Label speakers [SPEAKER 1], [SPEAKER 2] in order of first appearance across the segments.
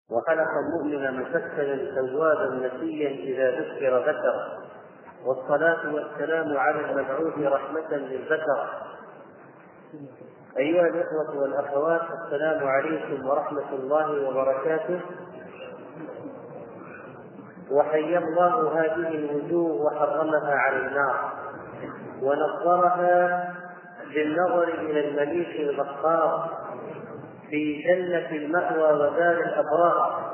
[SPEAKER 1] وخلق المؤمن مسكنا توابا نسيا إذا ذكر ذكر، والصلاة والسلام على المبعوث رحمة للبشر. أيها الإخوة والأخوات، السلام عليكم ورحمة الله وبركاته. وحيا الله هذه الوجوه وحرمها على النار، ونصرها بالنظر إلى المليك الغفار في جنة المأوى ودار الأبرار.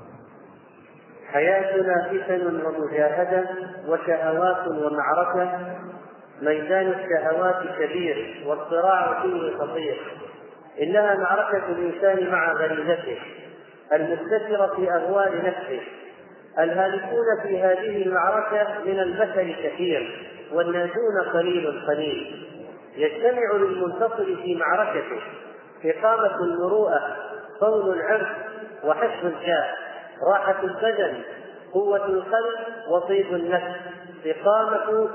[SPEAKER 1] حياتنا فتن ومجاهدة وشهوات ومعركة، ميدان الشهوات كبير والصراع فيه خطير. إنها معركة الإنسان مع غريزته المستترة في أهوال نفسه. الهالكون في هذه المعركة من البشر كثير، والناجون قليل قليل. يجتمع للمنتصر في معركته إقامة المروءة، صون العرض، وحفظ الجاه، راحة البدن، قوة القلب، وطيب النفس، إقامة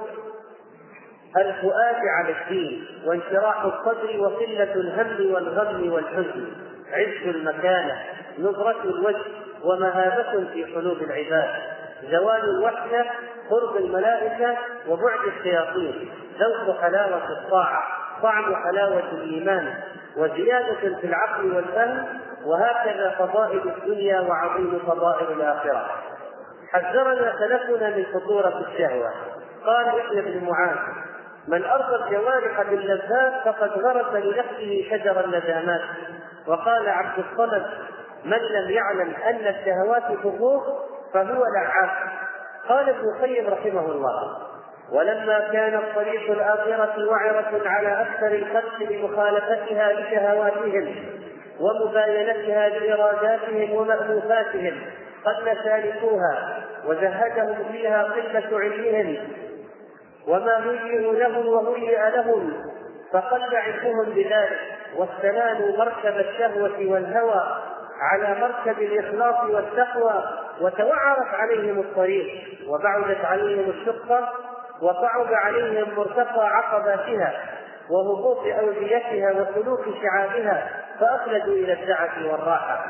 [SPEAKER 1] الفؤاد على الدين، وانشراح الصدر، وقلة الهم والغم والحزن، عز المكانة، نظرة الوجه، ومهابة في قلوب العباد، زوال الوحدة، قرب الملائكة، وبعد الشياطين، ذوق حلاوة الطاعة، طعم حلاوة الإيمان، وزيادة في العقل والفهم. وهكذا فضائل الدنيا وعظيم فضائل الآخرة. حذرنا سلفنا من خطورة الشهوة. قال يحيى بن معاذ: من أرضى الجوارح باللذات فقد غرس لنفسه شجر الندامات. وقال عبد الصمد: من لم يعلم أن الشهوات فخوخ فهو لعاب. قال ابن القيم رحمه الله: ولما كان الطريق الآخرة وعرة على أكثر الخلق لمخالفتها لشهواتهم ومباينتها لإراداتهم ومألوفاتهم قد سالكوها، وزهدهم فيها قلة علمهم وما هيئوا لهم وهيئ لهم، فقل علمهم بذلك، واستنانوا مركب الشهوة والهوى على مركب الإخلاص والتقوى، وتوعرت عليهم الطريق، وبعدت عليهم الشقة، وصعب عليهم مرتقى عقباتها وهبوط أوديتها وسلوك شعابها، فأخلدوا إلى الدعة والراحة،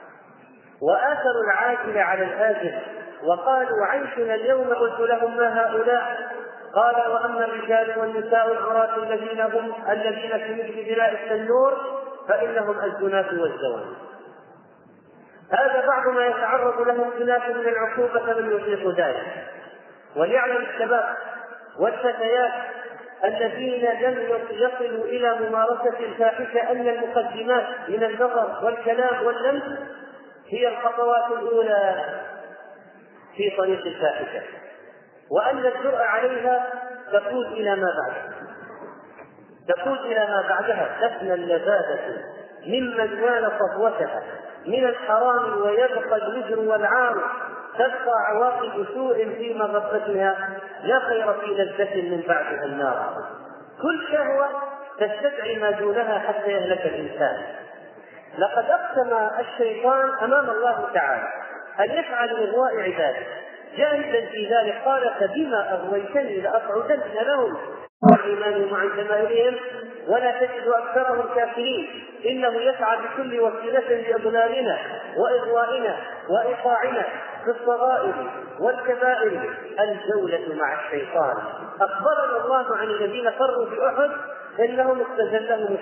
[SPEAKER 1] وآثروا العاجل على الآجل، وقالوا: عيشنا اليوم. قلت لهم: ما هؤلاء؟ قال: وأما الرجال والنساء العراة الذين في مثل بلاء التنور فإنهم الزناة والزوان. هذا بعض ما يتعرض له الزناة من العقوبة فمن يطيق ذلك. وليعلم الشباب والفتيات الذين لم يصلوا إلى ممارسة الفاحشة أن المقدمات من النظر والكلام واللمس هي الخطوات الأولى في طريق الفاحشة، وأن الجرأة عليها تقود إلى ما بعدها. تفنى اللذاذة ممن نال صفوتها من الحرام، ويبقى الوزر والعار، تبقى عواقب سوء في مغبتها، لا خير في لذة من بعدها النار. كل شهوة تستدعي ما دونها حتى يهلك الإنسان. لقد أقسم الشيطان أمام الله تعالى أن يفعل إغواء عباده، جاهدا في ذلك. قال: فبما أغويتني لأقعدن لهم وإيمانهم عن جماهيرهم ولا تجد أكثرهم كافرين، إنه يسعى بكل وسيلة لإضلالنا وإغوائنا وإيقاعنا في الصغائر والكبائر، الجولة مع الشيطان. أخبرنا الله عن الذين فروا في أحد إنما استزلهم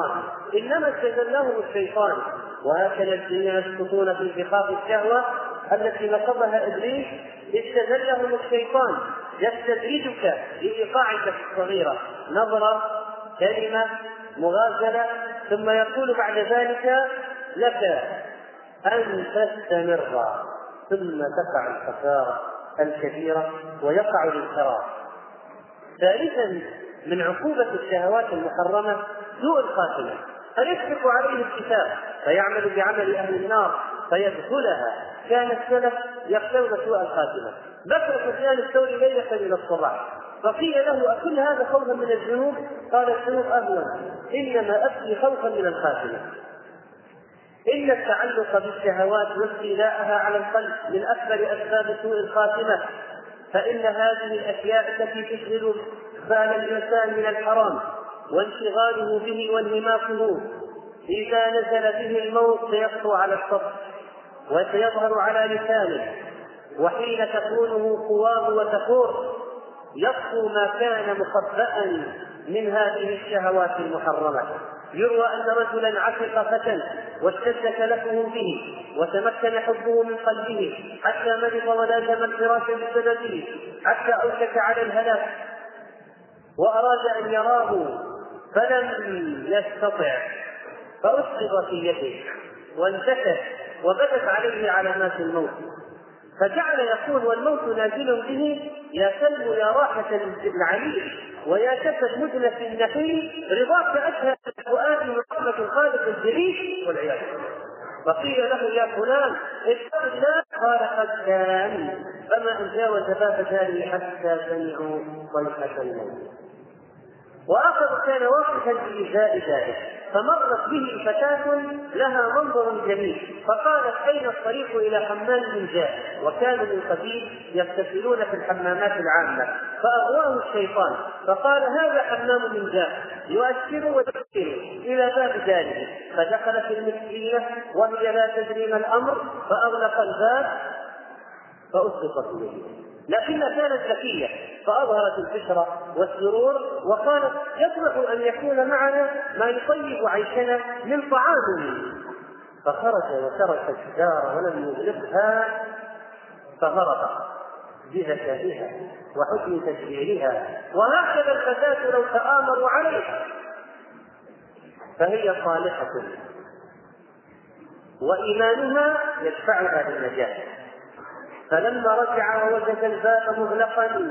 [SPEAKER 1] الشيطان. وهكذا الذين يسقطون في انتقاص الشهوة التي نصبها إبليس، استزلهم الشيطان يستدرجك لإيقاعك في الصغيرة، نظرة، كلمة، مغازلة، ثم يقول بعد ذلك لك أن تستمر، ثم تقع الخسارة الكبيرة ويقع الانحراف. ثالثا من عقوبة الشهوات المحرمة سوء الخاتمة، فيسبق عليه الكتاب فيعمل بعمل أهل النار فيدخلها. كان السلف يخشون سوء الخاتمة. بكر سفيان الثوري ليلة إلى الصباح فقيل له: أكل هذا خوفا من الذنوب؟ قال: الذنوب أهون، إنما أبكي خوفا من الخاتمة. إن التعلق بالشهوات واستيلاءها على القلب من أكبر أسباب سوء الخاتمة، فإن هذه الأشياء التي تشغل بال الإنسان من الحرام وانشغاله به وانهماكه إذا نزل به الموت سيسطو على السطح وسيظهر على لسانه، وحين تكونه قواه وتفور يطفو ما كان مخبأ من هذه الشهوات المحرمة. يروى أن رجلا عشق فتى واشتد كلفه به وتمكن حبه من قلبه حتى مرض ولازم الفراش بسببه حتى أوشك على الهلاك، وأراد أن يراه فلم يستطع، فأسقط في يده وانتكس وبدت عليه علامات الموت، فجعل يقول والموت نازل به: يا سلم يا راحة العليل ويا كف مدنة النخيل، رضاك أشهى الفؤاد من رحمة الخالق الجليل، والعياذ بالله. فقيل له: يا فلان اتق الله، قال: قد كان. فما أن جاوز باب داره حتى سمعوا صيحة الموت. وآخر كان واقفا بإزاء ذلك، فمرت به فتاة لها منظر جميل، فقالت: أين الطريق إلى حمام من جاء؟ وكانوا من قديم يغتسلون في الحمامات العامة، فأغواه الشيطان فقال: هذا حمام من جاء، يؤشر ويذكر إلى باب داره. فدخلت المسكينة وهي لا تدري ما الأمر، فأغلق الباب فأسقطت إليه، لكنها كانت ذكية فأظهرت البشرى والسرور وقالت: يطمح أن يكون معنا ما يطيب عيشنا من طعام. فخرج وترك الدار ولم يغلقها، فغرق بذكائها وحسن تدبيرها. وهكذا الفتاة لو تآمروا عليها فهي صالحة وإيمانها يدفعها للنجاة. فلما رجع ووجد الباب مغلقا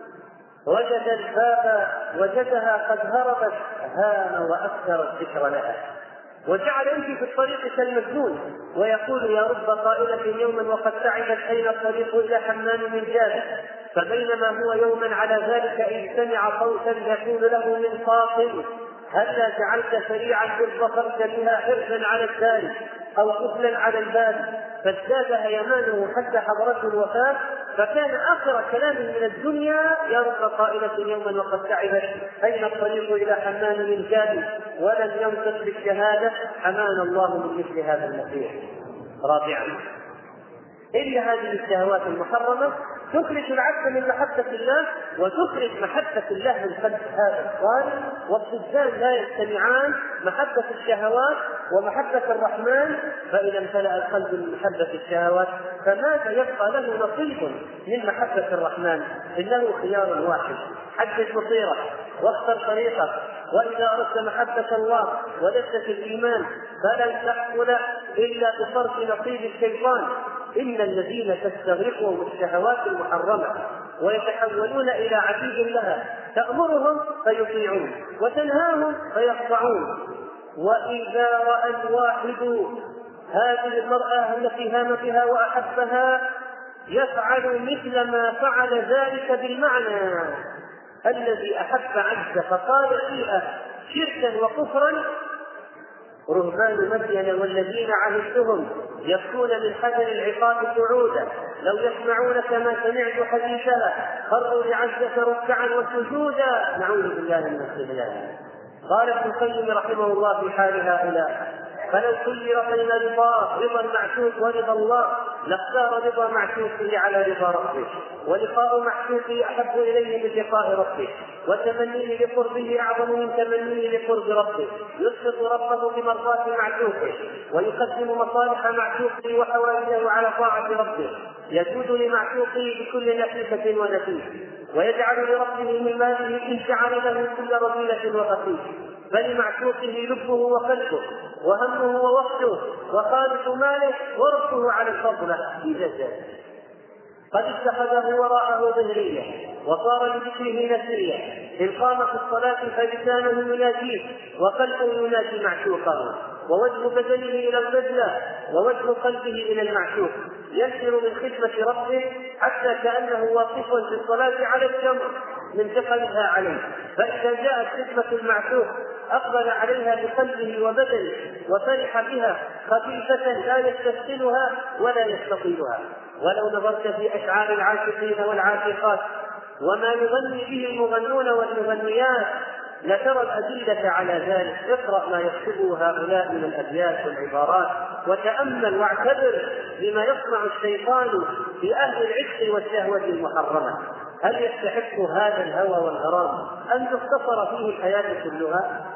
[SPEAKER 1] وجدها قد هربت، هان وأكثر الذكر لها، وجعل يمشي في الطريق كالمجنون ويقول: يا رب قائلة يوما وقد تعبت، أين الطريق إلى حمام من جابه؟ فبينما هو يوما على ذلك إذ سمع صوتا يقول له من قاصر: هلا جعلت سريعا إذ ظفرت بها حرصا على الدار أو قفلا على الباب؟ فازداد هيمانه حتى حضرته الوفاة، فكان آخر كلام من الدنيا: يا رب قائلة يوما وقد تعبت، أين الطريق إلى حمام من جابه؟ ولم ينطق بالشهادة: حمانا الله من مثل هذا المسيح. رابعا، إن هذه الشهوات المحرمة تخرج العبد من محبة الله وتخرج محبة الله من قلب هذا الصالح، والصدان لا يجتمعان، محبة الشهوات ومحبة الرحمن. فإذا امتلأ القلب من محبة الشهوات فماذا يبقى له نصيب من محبة الرحمن؟ إنه خيار واحد: حدد مصيرك واختر طريقك. وإذا أردت محبة الله ولذة الإيمان فلن تحصل إلا بصرف نصيب الشيطان. إن الذين تستغرقهم الشهوات المحرمة ويتحولون إلى عبيد لها، تأمرهم فيطيعون وتنهاهم فيخضعون. وإذا رأى الواحد هذه المرأة التي هام بها وأحبها يفعل مثل ما فعل ذلك بالمعنى الذي أحب عز فقال فيها شركا وكفرا: رهبان مدين والذين عهدتهم يبكون من حذر العقاب قعودا، لو يسمعون كما سمعت حديثها خروا لعزك ركعا وسجودا. نعوذ بالله من الخذلان. قال ابن القيم رحمه الله في حال هؤلاء: فلو خير بين رضا المعشوق ورضا الله لاختار رضا معشوقه على رضا ربه، ولقاء معشوقه احب اليه من لقاء ربه، وتمنيه لقربه اعظم من تمنيه لقرب ربه. يسقط ربه بمرضاه معشوقه ويقدم مصالح معشوقه وحوائجه على طاعه ربه، يجود لمعشوقه بكل نفيسه ونفيس، ويجعل لربه من ماله ان جعل له كل رذيله وخفيف. فلمعشوقه لبه وقلبه وهمه ووقته وخالق ماله وربه على الفضل إذا جاء. قد اتخذه وراءه ظهريا وصار لذكره نسيا، إن قام في الصلاة فلسانه يناجيه وقلبه يناجي معشوقه، ووجه بدنه إلى القبلة ووجه قلبه إلى المعشوق، ينشر من خدمة ربه حتى كأنه واقف في الصلاة على الجمر من ثقلها عليه. فإذا جاءت خدمة المعشوق أقبل عليها بقلبه وبدنه وفرح بها خفيفة لا يستثقلها ولا يستطيلها. ولو نظرت في أشعار العاشقين والعاشقات وما يغني به المغنون والمغنيات لترى الأدلة على ذلك. اقرأ ما يكتبه هؤلاء من الأبيات والعبارات، وتأمل واعتبر بما يصنع الشيطان بأهل العشق والشهوة المحرمة. هل يستحق هذا الهوى والغرام أن تختصر فيه الحياة كلها؟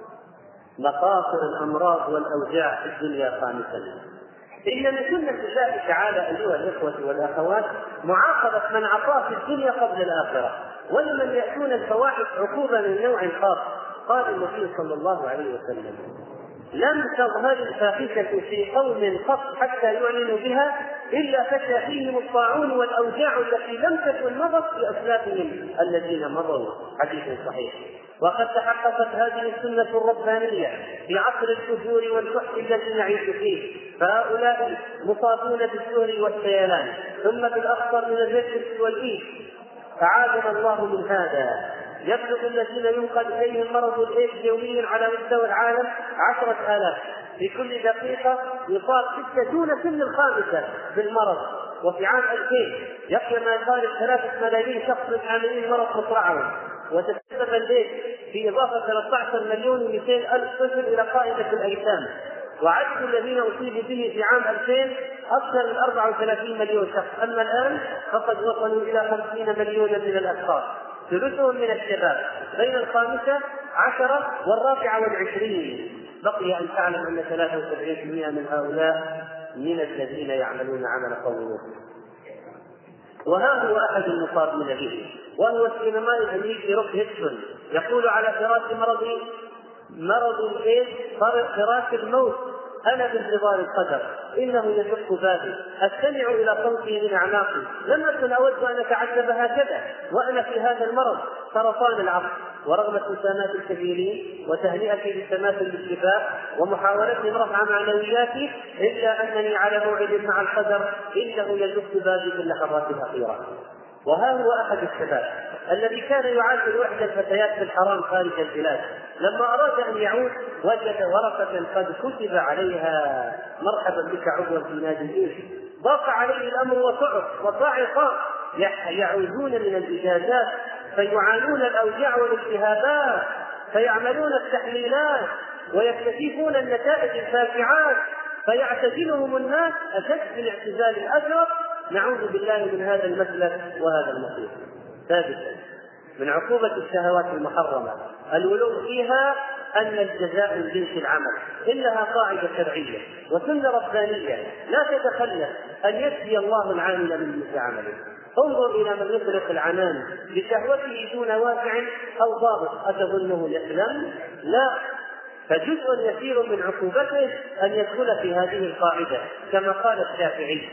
[SPEAKER 1] مخاطر الأمراض والأوجاع في الدنيا خامسا. إن من سنة الله تعالى أيها الإخوة والأخوات معاقبة من عصاه في الدنيا قبل الآخرة، ولمن يأتون الفواحش عقوبة من نوع خاص. قال النبي صلى الله عليه وسلم: لم تظهر الفاحشة في قوم قط حتى يعلنوا بها إلا فشى فيهم الطاعون والأوجاع التي لم تكن مضت في أسلافهم الذين مضوا. حديث صحيح. وقد تحققت هذه السنة الربانية في عصر الفجور والفحش الذي نعيش فيه، فهؤلاء مصابون بالسهر والسيلان، ثم بالأخطر من الرجس والإيش، فعاذنا الله من هذا. يبلغ الذين ينقل إليهم مرض الإيدز يوميا على مستوى العالم 10,000. في كل دقيقة يصاب 60 سن الخامسة بالمرض. وفي عام 2000 يقي ما يقارب 3 ملايين شخص من عاملين مرض مصرعهم، وتسبب الإيدز في إضافة 13,200,000 طفل إلى قائمة الأيتام. وعدد الذين أصيبوا به في عام 2000 أكثر من 34 مليون شخص، أما الآن فقد وصلوا إلى 50 مليونا من الأشخاص، ثلثهم من الشباب بين 15 و24. بقي أن تعلم أن 73% من هؤلاء من الذين يعملون عمل قوم. وها هو أحد المصابين به، وهو السينمائي الأمريكي روك هيدسون، يقول على فراش مرض الإيدز فراش الموت: أنا بانتظار القدر، إنه يشق بابي، أستمع إلى صوته من أعماقي، لم أكن أود أن أتعذب هكذا وأنا في هذا المرض سرطان العقل. ورغم ابتسامات الكثيرين وتهنئتي بالتماثل بالشفاء ومحاولتهم رفع معنوياتي، إلا أنني على موعد مع القدر، إنه يشق بابي في اللحظات الأخيرة. وها هو أحد الشباب الذي كان يعاشر إحدى الفتيات في الحرام خارج البلاد، لما أراد أن يعود وجد ورقة قد كتب عليها: مرحبا بك عضوا في نادي الإيش. ضاق عليه الأمر وصعق يعودون من الإجازات فيعانون الأوجاع والالتهابات، فيعملون التحليلات ويكتشفون النتائج الفاجعات، فيعتزلهم الناس أشد من اعتزال الأزرق. نعوذ بالله من هذا المسلك وهذا المصير. ثالثا، من عقوبة الشهوات المحرمة الولو فيها أن الجزاء من جنس العمل. إنها قاعدة شرعية وسنة ربانية لا تتخلف أن يجزي الله العامل من جنس عمله. انظر إلى من يطلق العنان بشهوته دون واقع أو ضابط، أتظنه يسلم؟ لا، فجزء يسير من عقوبته أن يدخل في هذه القاعدة، كما قال الشافعي: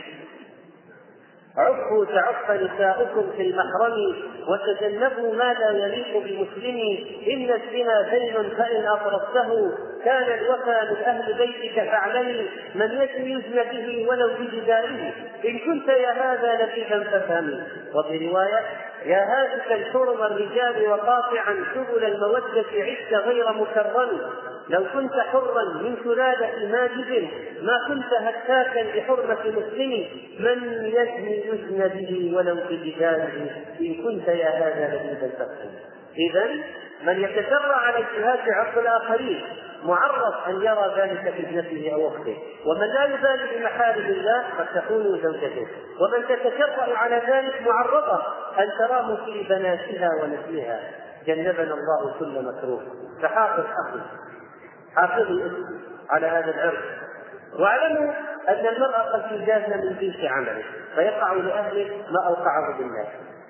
[SPEAKER 1] عفوا تعف نساؤكم في المحرم وتجنبوا ما لا يليق بمسلم، إن الزنا دين فإن أطردته كان الوفى من أهل بيتك فاعلمي، من يزن به ولو بجداره إن كنت يا هذا لبيبا فافهمي. وفي رواية: يا هاتك حرم الرجال وقاطعا سبل المودة عشت غير مكرم، لو كنت حرا من سلالة ماجد ما كنت هتاكا بحرمة مسلم، من يزن به ولو بجداره إن كنت يا هذا لبيبا فافهمي. إذن من يتسرع على اجتهاد عقل الآخرين معرض أن يرى ذلك في ابنته أو أخته، ومن لا يبالي بمحارم الله قد تكون زوجته، ومن تتشرع على ذلك معرضة أن تراه في بناتها ونسلها. جنبنا الله كل مكروه. فحافظ أخي، حافظي على هذا العرض، واعلموا أن المرأة قد تجازى من جنس عمله فيقع لأهله ما أوقعه بالله.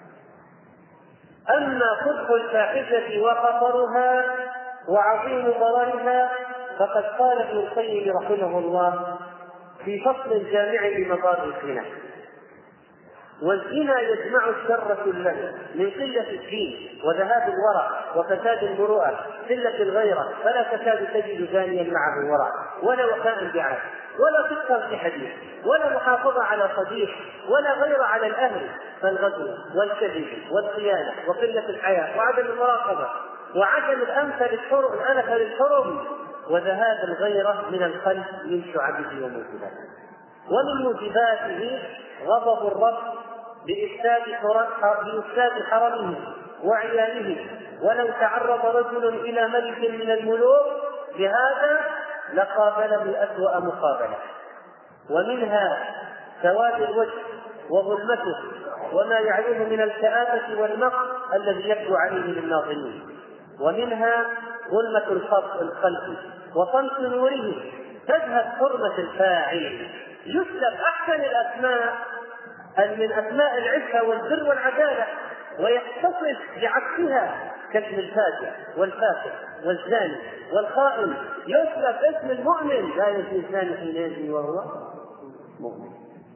[SPEAKER 1] أما قبح الفاحشة وخطرها وعظيم ضررها فقد قال ابن القيم رحمه الله في فصل الجامع لمضار الزنا: والزنا يجمع الشر كله من قلة الدين وذهاب الورع وفساد المروءة، قلة الغيرة، فلا تكاد تجد زانيا معه ورع ولا وفاء بعهد ولا صدقا في حديث ولا محافظة على صديق ولا غير على الأهل، فالغدر والكذب والخيانة وقلة الحياة وعدم المراقبة وعدم الأنف للحرم وذهاب الغيرة من القلب من شعبه وموجباته. ومن موجباته غضب الرب بإفساد حرمه وعياله ولو تعرض رجل إلى ملك من الملوك بهذا لقابله أسوأ مقابلة. ومنها سواد الوجه وظلمته وما يعلوه من الكآبة والمقت الذي يبدو عليه للناظرين. ومنها ظلمة القلب وطمس نوره، تذهب حرمة الفاعل، يسلب أحسن الأسماء من أسماء العفة والبر والعدالة ويتصف بعكسها كاسم الفاجر والفاسق والزاني والخائن، يسلب اسم المؤمن، لا يزني الزاني حين يزني وهو مؤمن.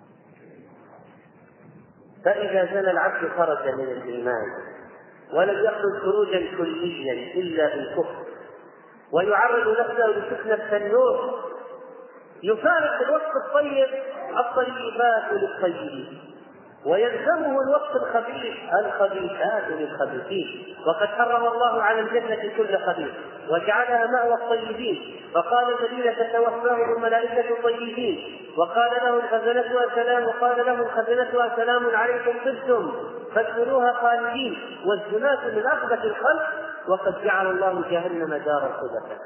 [SPEAKER 1] فإذا زنى العبد خرج من الإيمان ولم يخرج خروجا كليا إلا بالكفر، ويعرض نفسه لفتنة التنور، يفارق الوصف الطيب الطيبات للطيبين، ويلزمه الوصف الخبيث الخبيثات للخبيثين. وقد حرم الله على الجنة كل خبيث وجعلها مأوى الطيبين، فقال الذين تتوفاهم الملائكة الطيبين، وقال لهم خزنتها سلام عليكم طبتم فادخلوها خالدين. والزناة من أخبث الخلق، وقد جعل الله جهنم دار الخبثاء.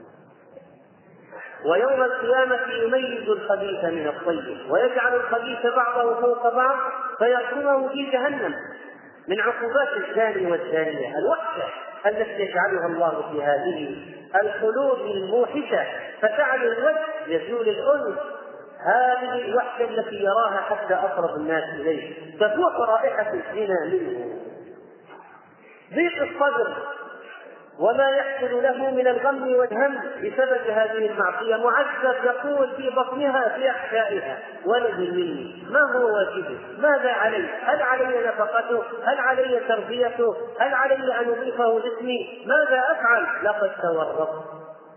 [SPEAKER 1] ويوم القيامة يميز الخبيث من الطيب ويجعل الخبيث بعضه فوق بعض فيركمه في جهنم. من عقوبات الزاني والزانية الوحشة التي يجعلها الله في هذه القلوب الموحشة، فتعلو الوجه يزول الأنس. هذه الوحشة التي يراها حتى أقرب الناس إليه، تفوق رائحة الزنا منه. ضيق الصدر وما يحصل له من الغم والهم بسبب هذه المعصية. معذب يقول في بطنها في أحشائها: ولد مني، ما هو واجبه؟ ماذا علي؟ هل علي نفقته؟ هل علي تربيته؟ هل علي أن أضيفه لاسمي؟ ماذا أفعل؟ لقد تورطت.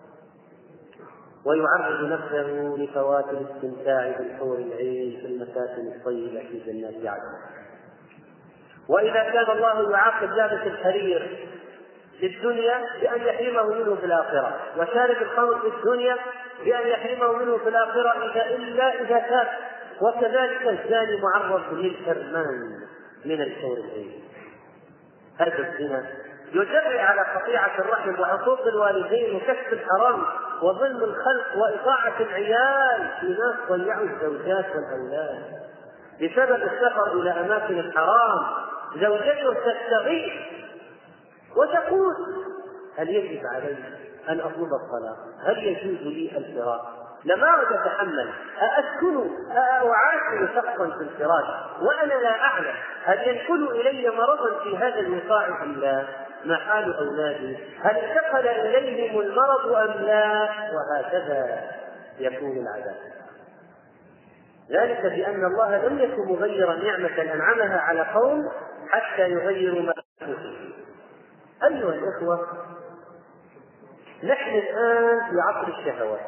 [SPEAKER 1] ويعرض نفسه لفوات الاستمتاع بالحور العين في المساكن الطيبة في جنات عدن. وإذا كان الله يعاقب لابس الحرير في الدنيا بأن يحرمه منه في الآخرة، وشارب الخمر في الدنيا بأن يحرمه منه في الآخرة إلا إذا تاب، وكذلك الزاني معرض للحرمان من الحور العين. هذا الزنا يجري على قطيعة الرحم وعقوق الوالدين وكسب الحرام وظلم الخلق وإطاعة العيال. في ناس ضيعوا الزوجات والأولاد بسبب السفر إلى أماكن الحرام. زوجته تستغيث وتقول: هل يجب علي أن أطلب الطلاق؟ هل يجوز لي الفراق؟ لما أتحمل، أأسكن أعاشر شخصا في الفراش وأنا لا أعلم هل ينقل إلي مرضا في هذا الوقاع أم لا؟ ما حال أولادي؟ هل انتقل إليهم المرض أم لا؟ وهكذا يكون العذاب. ذلك بأن الله لم يكن مغيرا نعمة أنعمها على قوم حتى يغيروا ما فيه. أيها الإخوة، نحن الآن في عصر الشهوات،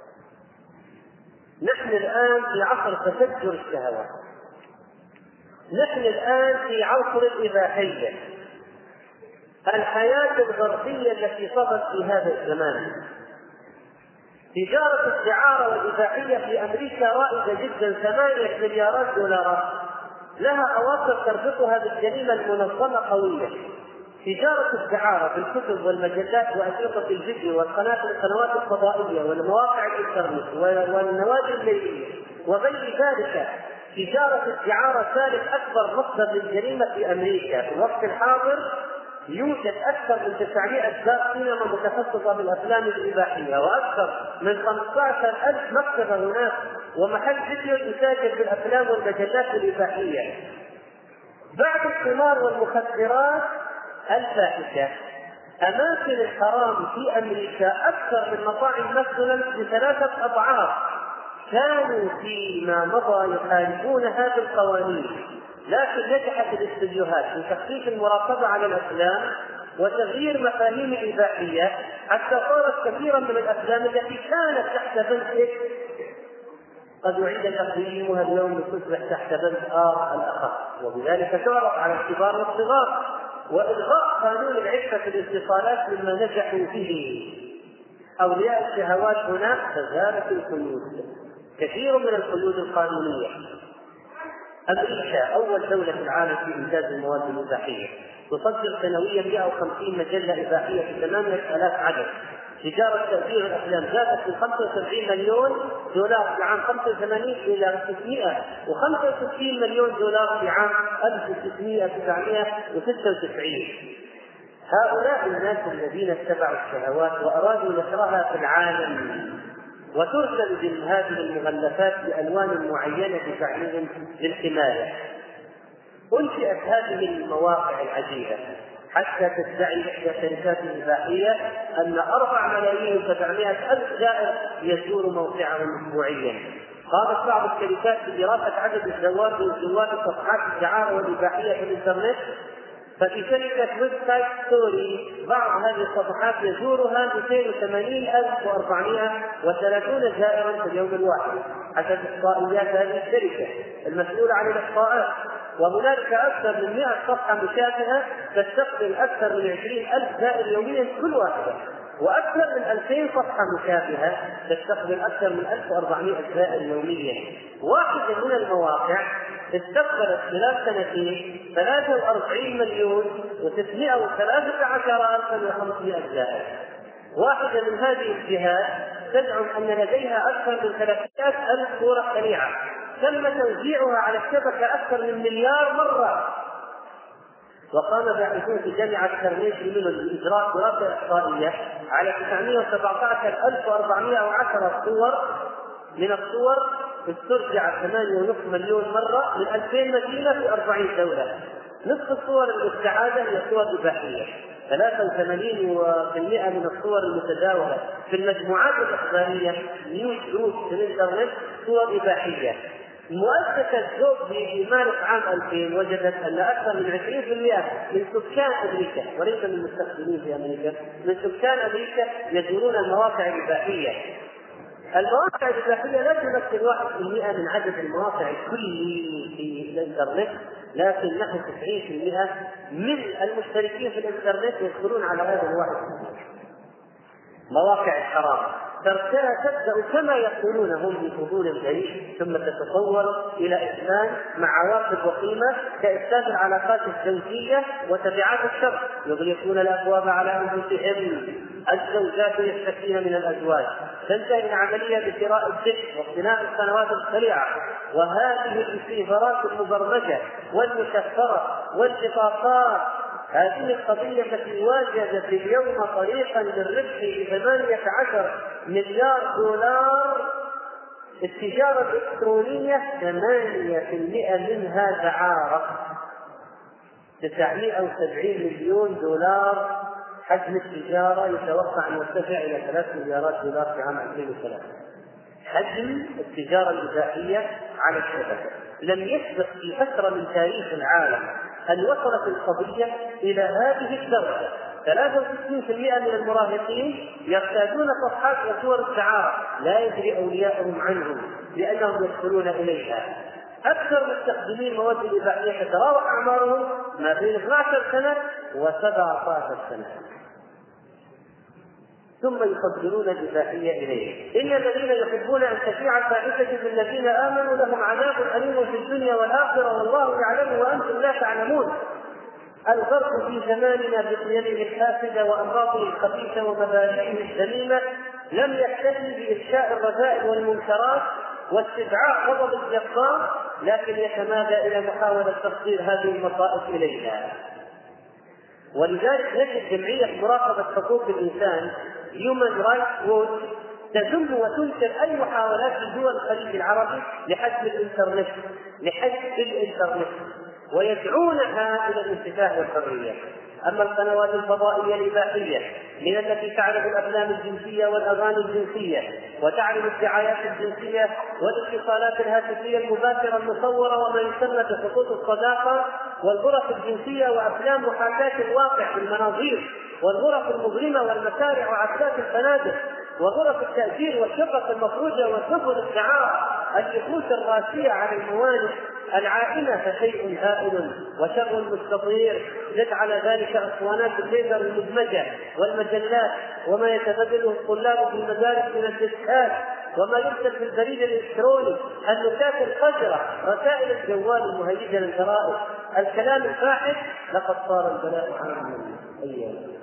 [SPEAKER 1] نحن الآن في عصر تفجر الشهوات، نحن الآن في عصر الإباحية. الحياة الغربية التي صدت في هذا الزمان، تجارة الدعارة والإباحية في أمريكا رائدة جدا، 8 مليارات دولارات، لها أواصر تربطها بالجريمة المنظمة قوية. تجارة الدعارة بالكتب والمجلات وأشرطة الفيديو والقنوات الفضائية والمواقع الإنترنت والنوادي الليلية وغير ذلك. تجارة الدعارة ثالث أكبر مصدر للجريمة في أمريكا. في الوقت الحاضر يوجد أكثر من 900 دار سينما متخصصة بالأفلام الإباحية، وأكثر من 15,000 مكتبة هناك ومحل فيديو يتاجر بالأفلام والمجلات الإباحية. بعد القمار والمخدرات الفاحشة، أماكن الحرام في أمريكا أكثر من مطاعم ماكدونالدز ب3 أضعاف. كانوا فيما مضى يخالفون هذه القوانين، لكن نجحت الاستديوهات في تخفيف المراقبة على الأفلام وتغيير مفاهيم الإباحية، حتى صارت كثيرا من الأفلام التي كانت تحت بند إكس قد أعيد تقديمها اليوم لتصبح تحت بند آر الأخف، وبذلك تعرض على الكبار والصغار. وإلغاء قانون العفة في الاتصالات مما نجحوا به أولياء الشهوات هناك، فزالت القيود، كثير من القيود القانونية. أمريكا أول دولة في العالم في إنتاج المواد الإباحية، تصدر سنويا 150 مجلة إباحية في 8000 عدد. تجارة تأثير الأفلام زادت من 75 مليون دولار في عام 85 إلى 665 مليون دولار في عام 1996. هؤلاء الناس الذين اتبعوا الشهوات وأرادوا نشرها في العالم، وترسل من هذه المغلفات بألوان معينة بزعمهم للحماية. أنشئت هذه المواقع العجيبة حتى تدعي إحدى الشركات الإباحية أن 4,700,000 زائر يزور موقعهم أسبوعيا. قامت بعض الشركات بدراسة عدد زوار صفحات الدعارة والإباحية في الإنترنت، ففي شركة ويب سايت ستوري بعض هذه الصفحات يزورها 280,430 زائرا في اليوم الواحد حسب إحصائيات هذه الشركة المسؤولة عن الإحصاءات. وهناك أكثر من 100 صفحة مشابهة تستقبل أكثر من 20,000 زائر يوميا كل واحدة، وأكثر من 2000 صفحة مشابهة تستقبل أكثر من 1400 زائر يوميا. واحدة من المواقع استقبلت خلال سنتين 43,913,500 زائر. واحدة من هذه الجهات تزعم أن لديها أكثر من 300,000 صورة سريعة تم توزيعها على الشبكة أكثر من مليار مرة. وقام باحثون في جامعة كارنيجي ميلون بإجراء دراسة إحصائية على 917,410 صور من الصور استرجعت 8.5 مليون مرة من 2000 مدينة في 40 دولة. نصف الصور المستعادة هي صور إباحية، 83% من الصور المتداولة في المجموعات الإخبارية نيوز جروب في الإنترنت صور إباحية. مؤسسة زوب في مارس عام 2000 وجدت أن أكثر من 20% من سكان أمريكا، وليس من المستخدمين في أمريكا، من سكان أمريكا يزورون المواقع الإباحية. المواقع الإباحية لا تمثل 1% من عدد المواقع الكلي في الإنترنت، لكن نحو 90% من المشتركين في الإنترنت يدخلون على هذا 1%. مواقع الحرام تبدأ كما يقولون هم بفضول بعيد، ثم تتطور إلى إدمان مع عواقب وخيمة كإفساد العلاقات الزوجية وتبعات الشر. يغلقون الأبواب على أنفسهم، الزوجات يشتكين من الأزواج، تنتهي العملية بشراء الذكر واقتناء القنوات السريعة وهذه الريسيفرات المبرمجة والمشفرة والبطاقات. هذه القضية التي واجهت اليوم طريقا للربح ب18 مليار دولار. التجارة الإلكترونية 8% منها دعارة، 970 مليون دولار حجم التجارة، يتوقع أن يرتفع إلى 3 مليارات دولار في عام 2003. حجم التجارة الإباحية على الشبكة لم يسبق في فترة من تاريخ العالم أن وصلت القضية إلى هذه الدرجة. 63% من المراهقين يرتادون صفحات وصور الدعارة لا يدري أولياءهم عنهم لأنهم يدخلون إليها. أكثر مستخدمين مواد الإباحية تتراوح أعمارهم ما بين 12 سنة و17 سنة، ثم يفضلون الإباحية إليه. إن الذين يحبون أن تشيع الفاحشة في الذين آمنوا لهم عذاب أليم في الدنيا والآخرة والله يعلم وأنتم لا تعلمون. الغرب في زماننا بقيمه الفاسدة وأمراضه الخبيثة ومبادئه الذميمة لم يكتفي بإفشاء الرذائل والمنكرات واستدعاء غضب الجبار، لكن يتمادى إلى محاولة تصدير هذه المصائب إليها. ولذلك نجد جمعية مراقبة حقوق الإنسان Human Rights Watch تذم وتنكر أي محاولات في دول الخليج العربي لحجب الإنترنت ويدعونها إلى الانفتاح والحرية. أما القنوات الفضائية الإباحية من التي تعرض الأفلام الجنسية والأغاني الجنسية وتعرض الدعايات الجنسية والاتصالات الهاتفية المباشرة المصورة وما يسمى بخطوط الصداقة والغرف الجنسية وأفلام محاكاة الواقع في المناظير والغرف المظلمة والمسارح وعكسات الفنادق وغرف التأجير والشقق المفروجة وسفن الدعارة، النفوس الراسية على الموانئ العائمة فشيء هائل وشر مستطير. زد على ذلك أسوانات الليزر المدمجة والمجلات وما يتبادله الطلاب في المدارس من الدسكات وما يرسل في البريد الإلكتروني، النكات القذرة، رسائل الجوال المهيجة للجرائد، الكلام الفاحش، لقد صار البلاء عاما أيام.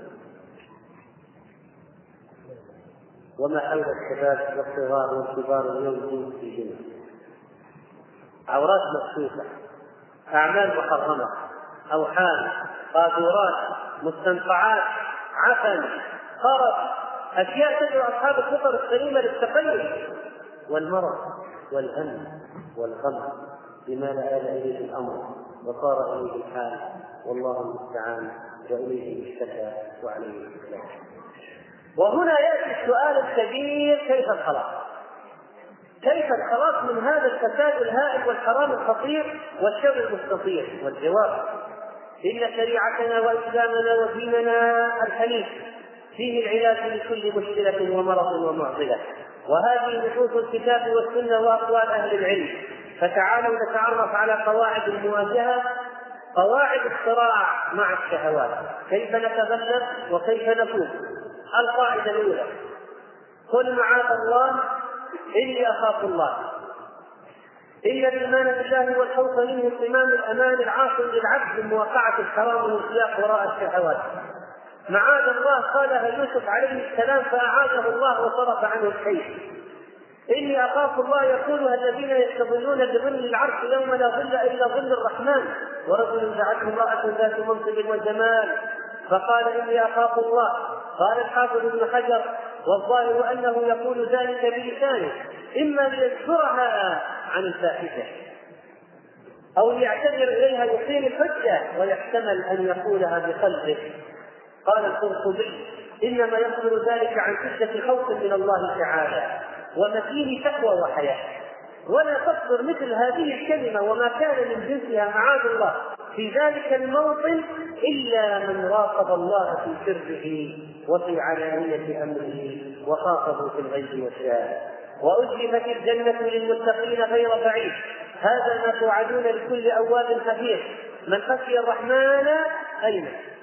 [SPEAKER 1] وما حول الشباب والصغار والكبار اليوم في جنة، عورات مكشوفة، أعمال محرمة، أوحام، قاذورات، مستنقعات، عفن، خرف، أشياء تدعو أصحاب الفطر السليمة للتقلب، والمرض والهم والغم بما لا آل إليه الأمر وصار إليه الحال، والله المستعان وإليه الشكا وعليه السلام. وهنا يأتي السؤال الكبير: كيف الخلاص؟ كيف الخلاص من هذا الفساد الهائل والحرام الخطير والشر المستطير؟ والجواب: إن شريعتنا وإسلامنا وديننا الحنيف فيه العلاج لكل مشكلة ومرض ومعضلة، وهذه نصوص الكتاب والسنة وأقوال أهل العلم. فتعالوا نتعرف على قواعد المواجهة، قواعد الصراع مع الشهوات، كيف نتغلب وكيف نفوز. القاعدة الأولى: قل معاذ الله إني أخاف الله. إن الإيمان بالله والخوف منه صمام الأمان العاصم للعبد من مواقعة الحرام والسياق وراء الشهوات. معاذ الله قالها يوسف عليه السلام فأعاذه الله وصرف عنه الخير. إني أخاف الله يقولها الذين يستظلون بظل العرش يوم لا ظل إلا ظل الرحمن، ورجل دعته امرأة ذات منصب وجمال فقال إني أخاف الله. قال الحافظ ابن حجر: والظاهر أنه يقول ذلك بلسانه، إما ليذكرها عن الفاحشة أو ليعتذر إليها يقيم الحجة، ويحتمل أن يقولها بقلبه. قال القرطبي: إنما يصدر ذلك عن شدة خوف من الله تعالى ومتين تقوى وحياة، ولا تصدر مثل هذه الكلمة وما كان من جنسها معاذ الله في ذلك الموطن إلا من راقب الله في سره وفي علانية أمره وخاطبه في الغيب والشهادة. وأزلفت الجنة للمتقين غير بعيد، هذا ما توعدون لكل أواب حفيظ. من خشي الرحمن أين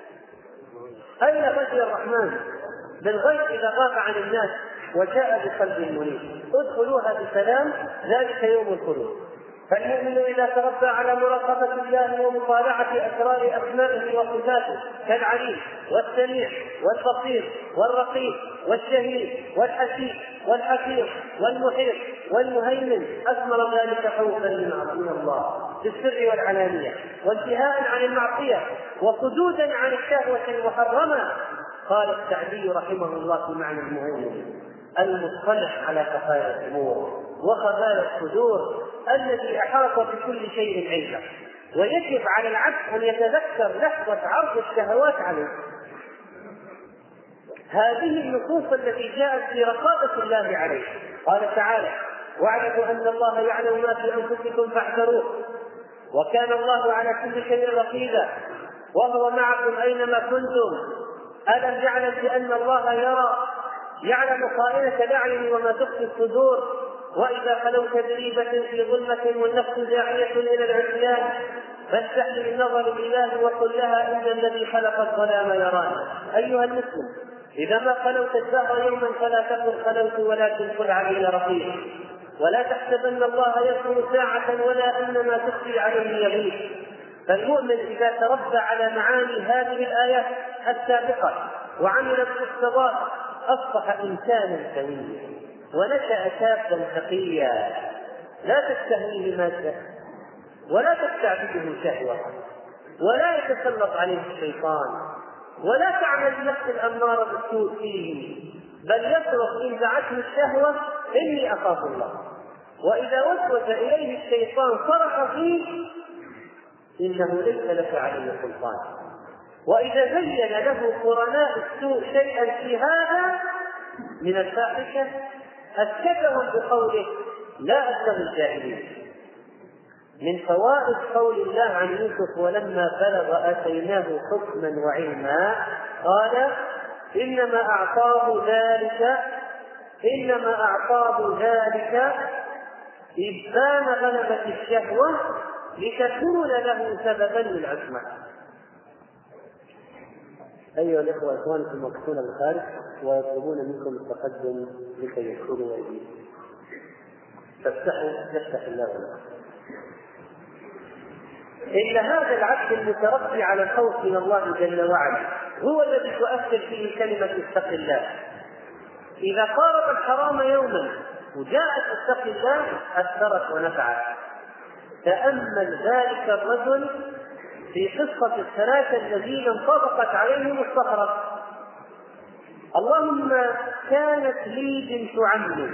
[SPEAKER 1] خشي الرحمن؟ بالغيب إذا غاب عن الناس وجاء بقلب منيب. ادخلوها بسلام، ذلك يوم الخلود. فالمؤمن إذا تربى على مراقبة الله ومطالعة أسرار أسمائه وصفاته كالعليم والسميع والبصير والرقيب والشهيد والحسيب والحفيظ والمحيط والمهيمن، أثمر ذلك خوفا من الله في السر والعلانية، وانتهاء عن المعصية، وصدودا عن الشهوة المحرمة. قال السعدي رحمه الله في معنى المهيمن: المطلع على خفايا الأمور وخبايا الصدور الذي أحاط بكل شيء علما. ويجب على العبد أن يتذكر لحظة عرض الشهوات عليه. هذه النصوص التي جاءت في رقابة الله عليه. قال تعالى: واعلموا أن الله يعلم ما في أنفسكم فاحذروه وكان الله على كل شيء رقيبا وهو معكم أينما كنتم. ألم يعلم بأن الله يرى، يعلم خائنة الأعين وما تخفي الصدور. وإذا خلوت بريبة في ظلمة والنفس داعية إلى العصيان فاستحي بالنظر الإله وقل لها إن الذي خلق الظلام يرانا. أيها المسلم، إذا ما خلوت الدهر يوما فلا تقل خلوت، ولكن قل علي رقيب. ولا تحسبن الله يذكر ساعة ولا أن ما تخفي عليه يغيب. فالمؤمن إذا تربى على معاني هذه الآيات السابقة وعمل بالاقتضاء أصبح إنسانا سويا ونشأ شابا تقيا لا تستهويه مادة ولا تستعبده شهوة ولا يتسلط عليه الشيطان ولا تعمل النفس الأمارة بالسوء فيه، بل يصرخ إن دعته الشهوة إني أخاف الله. وإذا وسوس إليه الشيطان صرخ فيه إنه ليس لك عليه سلطان. وإذا زين له قرناء السوء شيئا في هذا من الفاحشة أسكتهم بقوله لا أبتغي الجاهلين. من فوائد قول الله عن يوسف: ولما بلغ آتيناه حكما وعلما، قال إنما أعطاه ذلك إبان غلبة الشهوة لتكون له سببا للعصمة. أيها الإخوة إخوانكم مقتول الخارج ويطلبون منكم التقدم لكي يدخلوا أيديكم. فافتحوا يفتح الله لكم. إن هذا العبد المتربي على الخوف من الله جل وعلا هو الذي تؤثر فيه كلمة اتق الله. إذا قارب الحرام يوما وجاءت اتق الله أثرت ونفعت. تأمل ذلك الرجل في قصة الثلاثة الذين انطبقت عليهم الصخرة. اللهم كانت لي بنت عم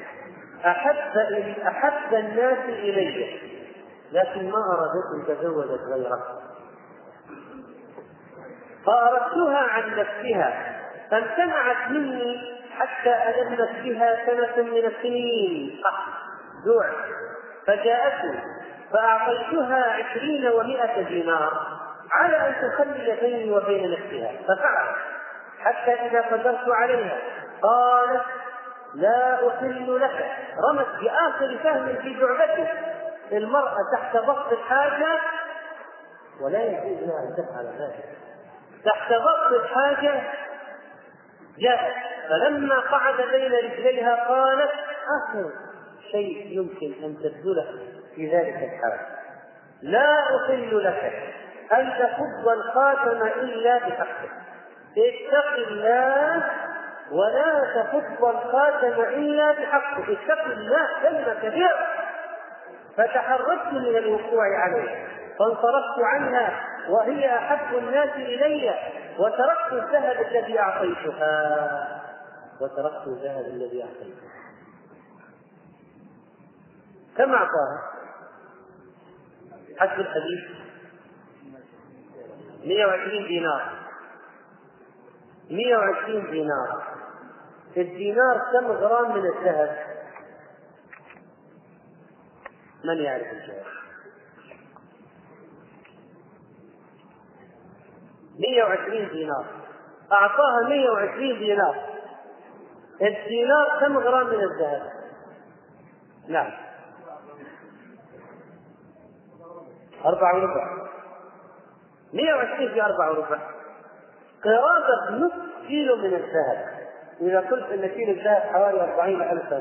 [SPEAKER 1] أحب الناس إلي لكن ما أرادت أن تزوجت غيره، فأردتها عن نفسها فامتنعت مني حتى ألمت بها سنة من السنين جوع، فجاءتني فأعطيتها 20 و100 دينار على أن تخلي بيني وبين نفسها، ففعلت حتى إذا قدرت عليها قالت لا أحل لك. رمت بآخر فهم في جعبته. المرأة تحت ضغط الحاجة ولا يجوز لها أن تفعل ذلك، تحت ضغط الحاجة جاءت، فلما قعد بين رجليها قالت آخر شيء يمكن أن تبذله في ذلك الحال: لا أحل لك أن تفض الخاتم إلا بحقه. اتق الله ولا تفض الخاتم إلا بحقه. اتق الله كلمة كبيرة. فتحركت من الوقوع عليه فانصرفت عنها وهي أحب الناس إلي وتركت الذهب الذي أعطيتها. كم أعطاها؟ حسب الحديث 120 دينار. 120 دينار. الدينار كم غرام من الذهب؟ من يعرف الجواب؟ 120 دينار. أعطاها 120 دينار. الدينار كم غرام من الذهب؟ نعم 4.25. 120 في 4.25 قرابة نصف كيلو من الذهب. إذا قلت أن كيلو الذهب حوالي 40,000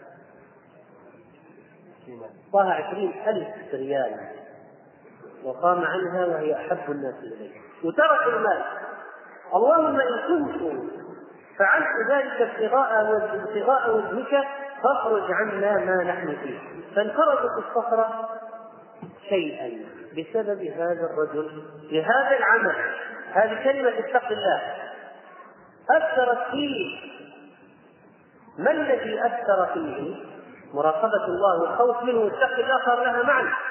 [SPEAKER 1] أعطاها 20,000 ريال وقام عنها وهي أحب الناس إليه وترك المال. اللهم إن كنت فعلت ذلك ابتغاء وجهك فاخرج عنا ما نحن فيه. فانخرجت الصخرة شيئا بسبب هذا الرجل بهذا العمل. هذه كلمة اتق الله أثرت فيه. ما الذي أثر فيه؟ مراقبة الله والخوف منه. اتق الله صار لها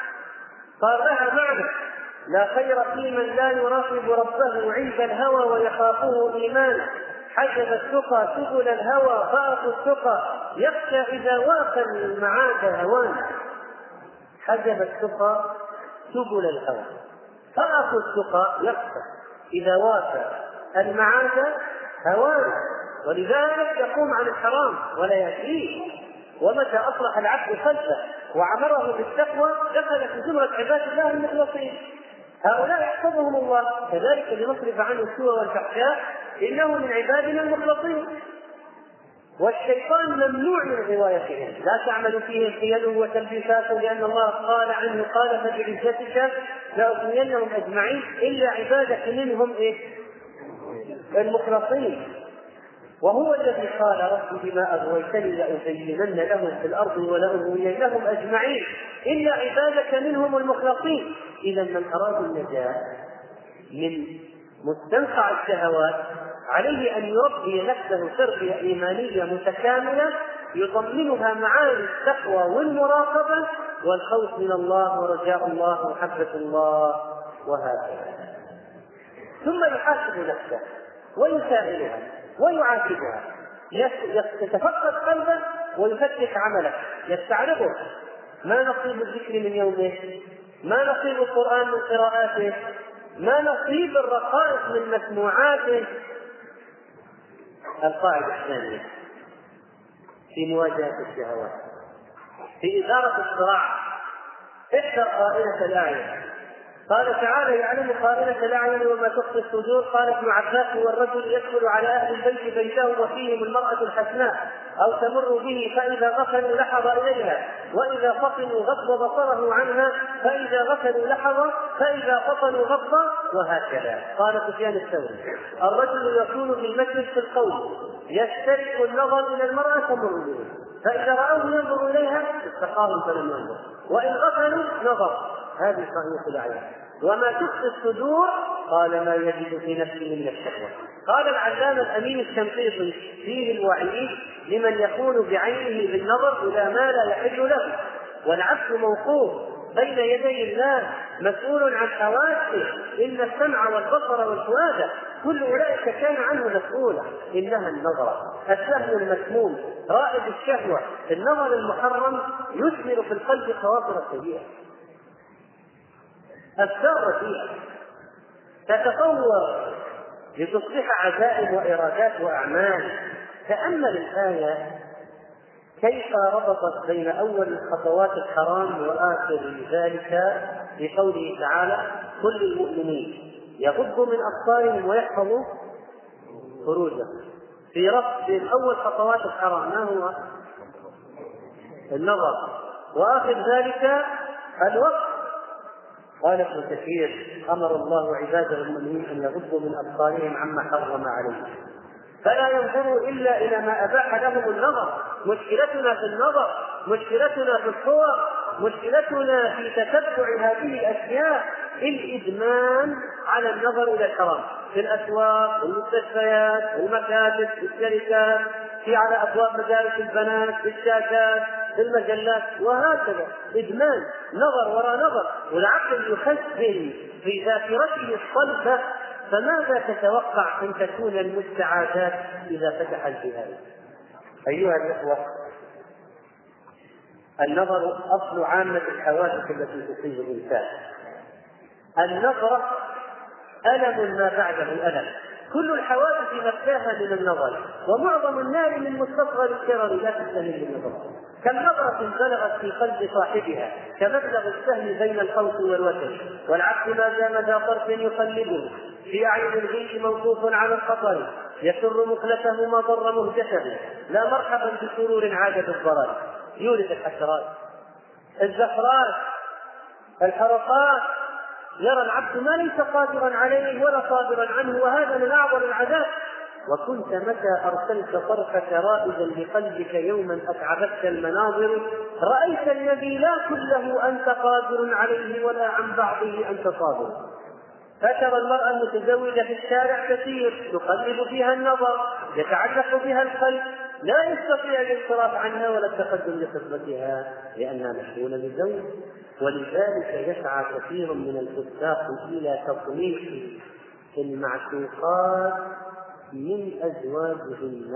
[SPEAKER 1] معنى. لا خير في من لا يراقب ربه عند الهوى ويخافه إيمانا. حجب التقى سبل الهوى فأخو التقى يخشى إذا واقى المعاد هوانا. حجب التقى سبل الهوى فأخو التقى يخشى إذا واقى المعاد هوانا. ولذلك يقوم عن الحرام ولا يأتيه. ومتى أصلح العبد خلفه وعمره بالتقوى دخل في زمرة عباد الله المخلصين. هؤلاء يحفظهم الله. كذلك لنصرف عنه السوء والفحشاء إنه من عبادنا المخلصين. والشيطان ممنوع من غوايتهم. لا تعمل فيهم حيل وتلبيسات لأن الله قال عنه قال فبعزتك لأغوينهم أجمعين إلا عبادك منهم المخلصين. وهو الذي قال رب بما أغويتني لأزينن لهم في الأرض ولأغوينهم أجمعين إلا عبادك منهم المخلصين. إذا من أراد النجاة من مستنقع الشهوات عليه أن يربي نفسه تربية إيمانية متكاملة يضمنها معاني التقوى والمراقبة والخوف من الله ورجاء الله ومحبة الله وهكذا. ثم يحاسب نفسه ويسائلها ويعاتبها. يتفقد قلبه ويفتش عمله يستعرضه. ما نصيب الذكر من يومه؟ ما نصيب القرآن من قراءاته؟ ما نصيب الرقائق من مسموعاته؟ القاعدة الثانية في مواجهة قال تعالى: يعلم خائنة الأعين وما تخفي الصدور. قال ابن عباس: والرجل يدخل على أهل البيت بيتهم وفيهم المرأة الحسناء أو تمر به فإذا غفلوا لحظ إليها، وإذا فطنوا غض بصره عنها، فإذا غفلوا لحظ، فإذا فطنوا غض، وهكذا. قال سفيان الثوري: الرجل يكون في المسجد في القول يسترق النظر إلى المرأة تمر به، فإذا رأوه ينظر إليها استقاموا فلم ينظر، وإن غفلوا نظر. هذه خائنة الأعين. وما تخفي الصدور قال: ما يجد في نفسه من الشهوة. قال العلامة الأمين الشنقيطي فيه الوعيد لمن يكون بعينه بالنظر إلى ما لا يحل له، والعبد موقوف بين يدي الله مسؤول عن حواسه، إن السمع والبصر والفؤاد كل أولئك كان عنه مسؤولا. إنها النظرة، السهم المسموم، رائد الشهوة. النظر المحرم يثمر في القلب خواطر سيئة، أفكار فيها تتطور لتصبح عزائم وإرادات وأعمال. تأمل الآية كيف ربطت بين أول خطوات الحرام وآخر ذلك بقوله تعالى: كل المؤمنين يغضوا من أبصارهم ويحفظوا فروجهم. في ربط بين أول خطوات الحرام ما هو؟ النظر، وآخر ذلك الوقت. قال ابن كثير: أمر الله عباده المؤمنين أن يغضوا من أبصارهم عما حرم عليهم، فلا ينظروا إلا إلى ما أباح لهم النظر. مشكلتنا في النظر، مشكلتنا في الصور، مشكلتنا في تتبع هذه الأشياء، الإدمان على النظر إلى الحرام في الأسواق، المستشفيات، المكاتب، الشركات، في على أبواب مدارس البنات، في الشاشات، في المجلات، وهكذا. إدمان نظر وراء نظر، والعقل يخزن في ذاكرته الصلبة. فماذا تتوقع أن تكون المستعادات إذا فتح الجهاز؟ أيها الأخوة، النظر أصل عامة الحوادث التي تصيب الإنسان. النظرة ألم ما بعده ألم. كل الحوادث مبداها من النظر، ومعظم النار من مستصغر الشرر لا تستهل بالنظر. كم نظرة بلغت في قلب صاحبها كمبلغ السهم بين الخوف والوتر، والعبد ما دام ذا طرف يقلبه في أعين الغيث موقوف على الخطر، يسر مخلته ما ضر مهجته، لا مرحبا بسرور عاد بالضرر. يولد الحسرات، الزفرات، الحرقات، يرى العبد ما ليس قادرا عليه ولا صابرا عنه، وهذا من أعظم العذاب. وكنت متى أرسلت طرفك رائدا لقلبك يوما أتعبتك المناظر، رأيت الذي لا كله أنت قادر عليه ولا عن بعضه أنت صابر. فترى المرأة المتزوجة في الشارع كثير تقلب فيها النظر، يتعلق بها القلب، لا يستطيع الانصراف عنها ولا التقدم لخطبتها لأنها مشغولة بالزوج. ولذلك يسعى كثير من الفساق إلى تطليق المعشوقات من أزواجهن،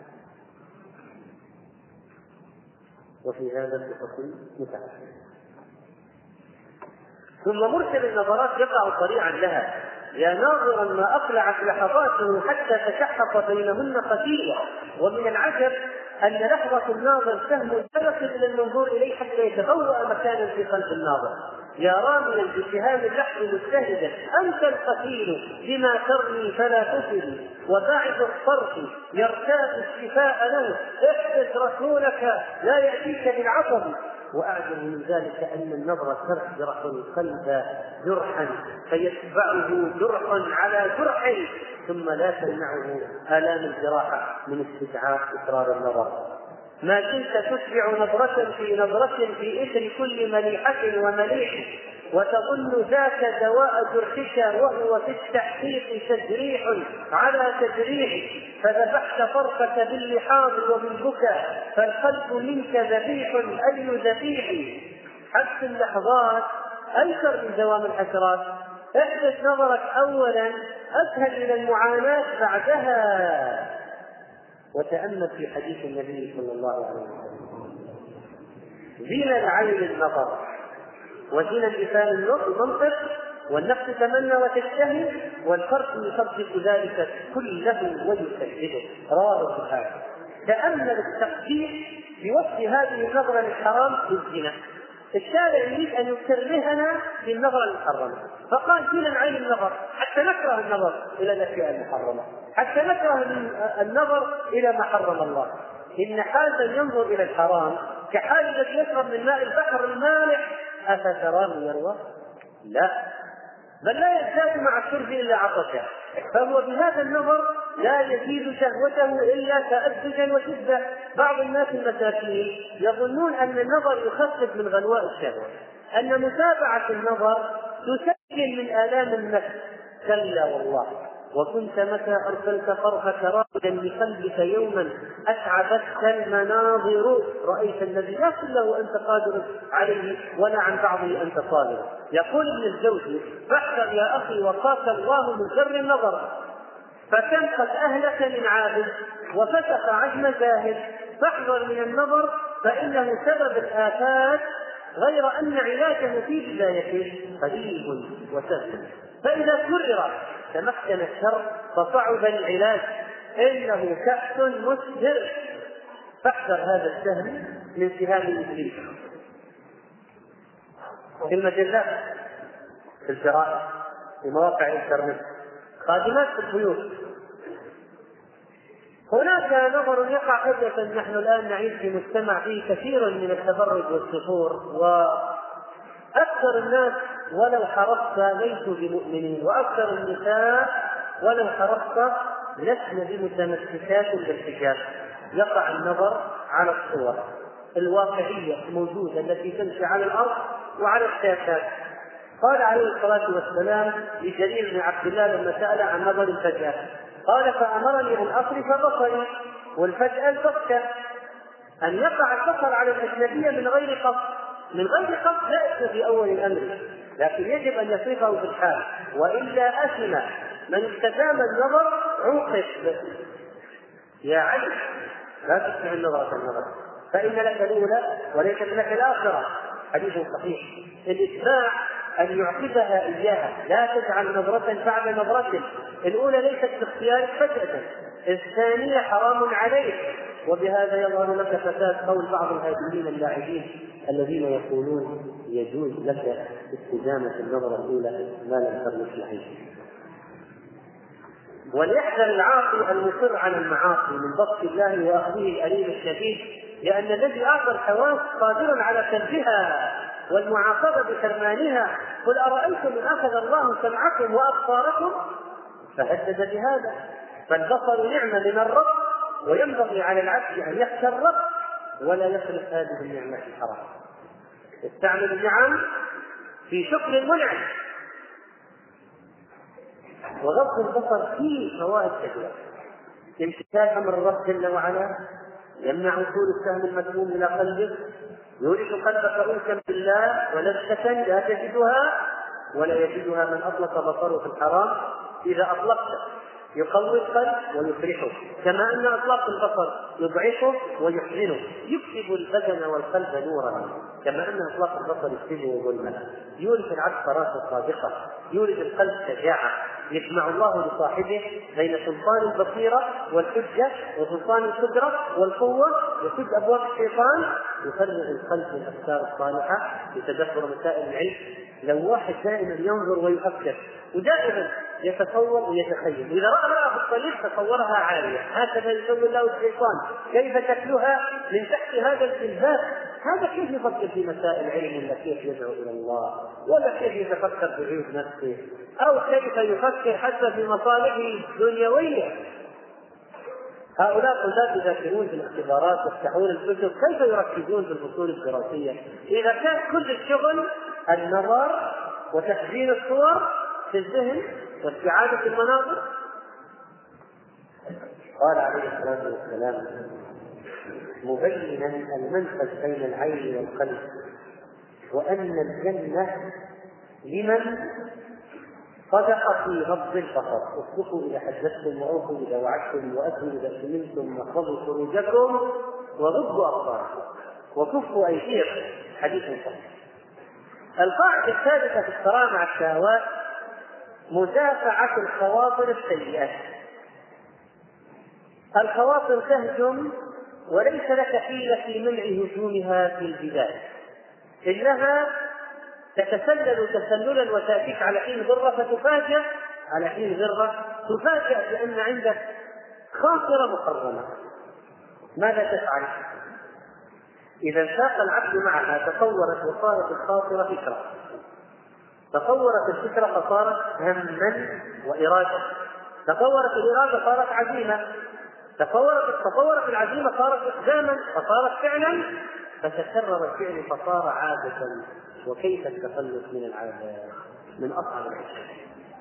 [SPEAKER 1] وفي هذا التفصيل متعدد. ثم مرسل النظرات يقع طريعا لها، يا ناظرا ما أقلعت لحظاته حتى تشحط بينهن قتيلة. ومن العجب أن لحظة الناظر سهم لا يصل إلى المنظور إليه حتى يتبوأ مكانا في قلب الناظر. يا راميا بسهام اللحم مجتهدا أنت القتيل بما ترمي فلا تفل، وباعث الصرف يرتاب الشفاء له، احدث رسولك لا يأتيك بالعطب. وأعجب من ذلك أن النظر تجرح القلب جرحا فيتبعه جرحا على جرح، ثم لا تمنعه آلام الجراحة من استدعاء إصرار النظر. ما كنت تتبع نظرة في إثر كل مليحة ومليح، وتظن ذاك دواء جرحك وهو في التحقيق تجريح على تجريح، فذبحت فرقك باللحاظ وبالبكاء، فالقلب منك ذبيح أي ذبيح. حبس اللحظات أيسر من دوام الحسرات. احدث نظرك أولا أسهل من المعاناة بعدها. وتأمل في حديث النبي صلى الله عليه وسلم: زين العين النظر، وزين اللسان المنطق، والنفس تمنى وتشتهي، والفرق يصدق ذلك كله ويكذبه. رواه البخاري. تأمل التقدير بوصف هذه النظرة للحرام بالزنا. الشارع يريد أن يكرهنا بالنظر المحرمة، فقال فينا نعين النظر حتى نكره النظر إلى الأشياء المحرمة، حتى نكره النظر إلى ما حرم الله. إن حاجا ينظر إلى الحرام كحال الذي يشرب من ماء البحر المالح أفتراه يروى؟ لا، بل لا يزداد مع الشرب إلا عطشا، فهو بهذا النظر لا يزيد شهوته إلا تأدجا وشدة. بعض الناس المساكين يظنون أن النظر يخفف من غلواء الشهوة، أن متابعة النظر تسكن من آلام النفس. كلا والله، وكنت متى أرسلت فرحك راقدا لقلبك يوما أتعبتك المناظر، رأيت الذي لا كله أنت قادر عليه ولا عن بعضه أنت صادر. يقول ابن الجوزي: فاحذر يا أخي وقاك الله من شر النظر، فكم قد أهلك من عابد وفتح عزم جاهل. فاحذر من النظر فإنه سبب الآفات، غير أن علاجه في بدايته قريب وسهل، فإذا كرر تمكن الشر فصعب العلاج، إنه كأس مسهر. فاحذر هذا السهم من سهام إبليس في المجلات، في الجرائد، في مواقع الإنترنت، خادمات في البيوت. هناك نظر يقع فجأة. نحن الآن نعيش في مجتمع فيه كثير من التبرج والسفور، وأكثر الناس ولو حرصت ليسوا بمؤمنين، وأكثر النساء ولو حرصت لسن بمتمسكات بالحجاب. يقع النظر على الصور الواقعية الموجودة التي تمشي على الأرض وعلى الشاشات. قال عليه الصلاة والسلام لجرير بن عبد الله لما سأل عن نظر الفجأة، قال: فأمرني أن أصرف بصري. والفجأة البصة، أن يقع البصر على الأجنبية من غير قصد. من غير قصد لا يكون في أول الأمر، لكن يجب أن يصرفه في الحال، وإلا أثم من استدام النظر عوقب. يا علي، لا تسمع النظرة النظر، فإن لك الأولى وليست لك الآخرة. حديث صحيح. الإتباع أن يعقبها إياها، لا تجعل نظرة بعد نظرة. الأولى ليست باختيارك فجأة، الثانية حرام عليك. وبهذا يظهر لك فساد قول بعض الهادئين اللاعبين الذين يقولون يجوز لك استدامة النظرة الأولى ما لم ترمش العين. وليحذر العاصي المصر على المعاصي من بسط الله وأخذه الأليم الشديد، لأن الذي أعطى الحواس قادر على سلبها والمعاقبة بحرمانها. قل أرأيتم إن أخذ الله سمعكم وأبصاركم، فهدد بهذا. فالبصر نعمة من الرب، وينبغي على العبد أن يخشى الرب ولا يخلق هذه النعمة الحرام. استعمل النعم في شكر المنعم. وغض البصر فيه فوائد كثيرة. امتثال أمر الرب جل وعلا يمنع وصول السهم المسموم إلى قلبك، يورث قلبك أنسا بالله ولذة لا تجدها ولا يجدها من أطلق بصره في الحرام. إذا أطلقت يقوي القلب ويفرحه، كما أن إطلاق البصر يضعفه ويحزنه. يكسب البدن والقلب نورا، كما أن إطلاق البصر يكسبه ظلما. يورث العبد فراسة صادقة، يورث القلب شجاعة. يجمع الله لصاحبه بين سلطان البصيرة والحجة وسلطان القدرة والقوة، يسد أبواب الشيطان، يفرغ القلب من الأفكار الصالحة لتدبر مسائل العلم. لو واحد دائما ينظر ويفكر ودائما يتصور ويتخيل، إذا رأى في الطريق تصورها عالية، هكذا يسوي الله الشيطان. كيف تكلها من تحت هذا الإلباس؟ هذا كيف يفكر في مسائل علم، ولا كيف يدعو إلى الله، ولا كيف يتفكر في عيوب نفسه، أو كيف يفكر حتى في مصالحه الدنيوية. هؤلاء طلاب يذاكرون في الاختبارات يفتحون الكتب، كيف يركزون في الفصول الدراسية إذا كان كل الشغل النظر وتخزين الصور في الذهن واستعادة المناظر؟ قال عليه الصلاة والسلام مبينا المنفذ بين العين والقلب، وأن الجنة لمن صدق في غض البصر. اصدقوا إذا حدثتم، وأوفوا إذا وعدتم، وأتوا إذا اؤتمنتم، واحفظوا فروجكم، وغضوا أبصاركم، وكفوا أيديكم. حديث صحيح. القاعدة الثالثة في الصراع مع الشهوات مدافعة الخواطر السيئة. الخواطر تهجم وليس لك حيلة في منع هجومها في البداية، إنها تتسلل تسللا وتأتيك على حين ذرة فتفاجأ على حين ذرة تفاجأ بأن عندك خاطرة محرمة. ماذا تفعل؟ إذا انساق العبد معها تطورت وصارت الخاطرة فكرة، تطورت الفكرة فصارت هما وإرادة، تطورت الإرادة صارت عزيمة، تطورت العزيمة صارت إقداما فصارت فعلا، فتكرر الفعل فصار عادة. وكيف التخلص من العادات؟ من أصعب الأشياء.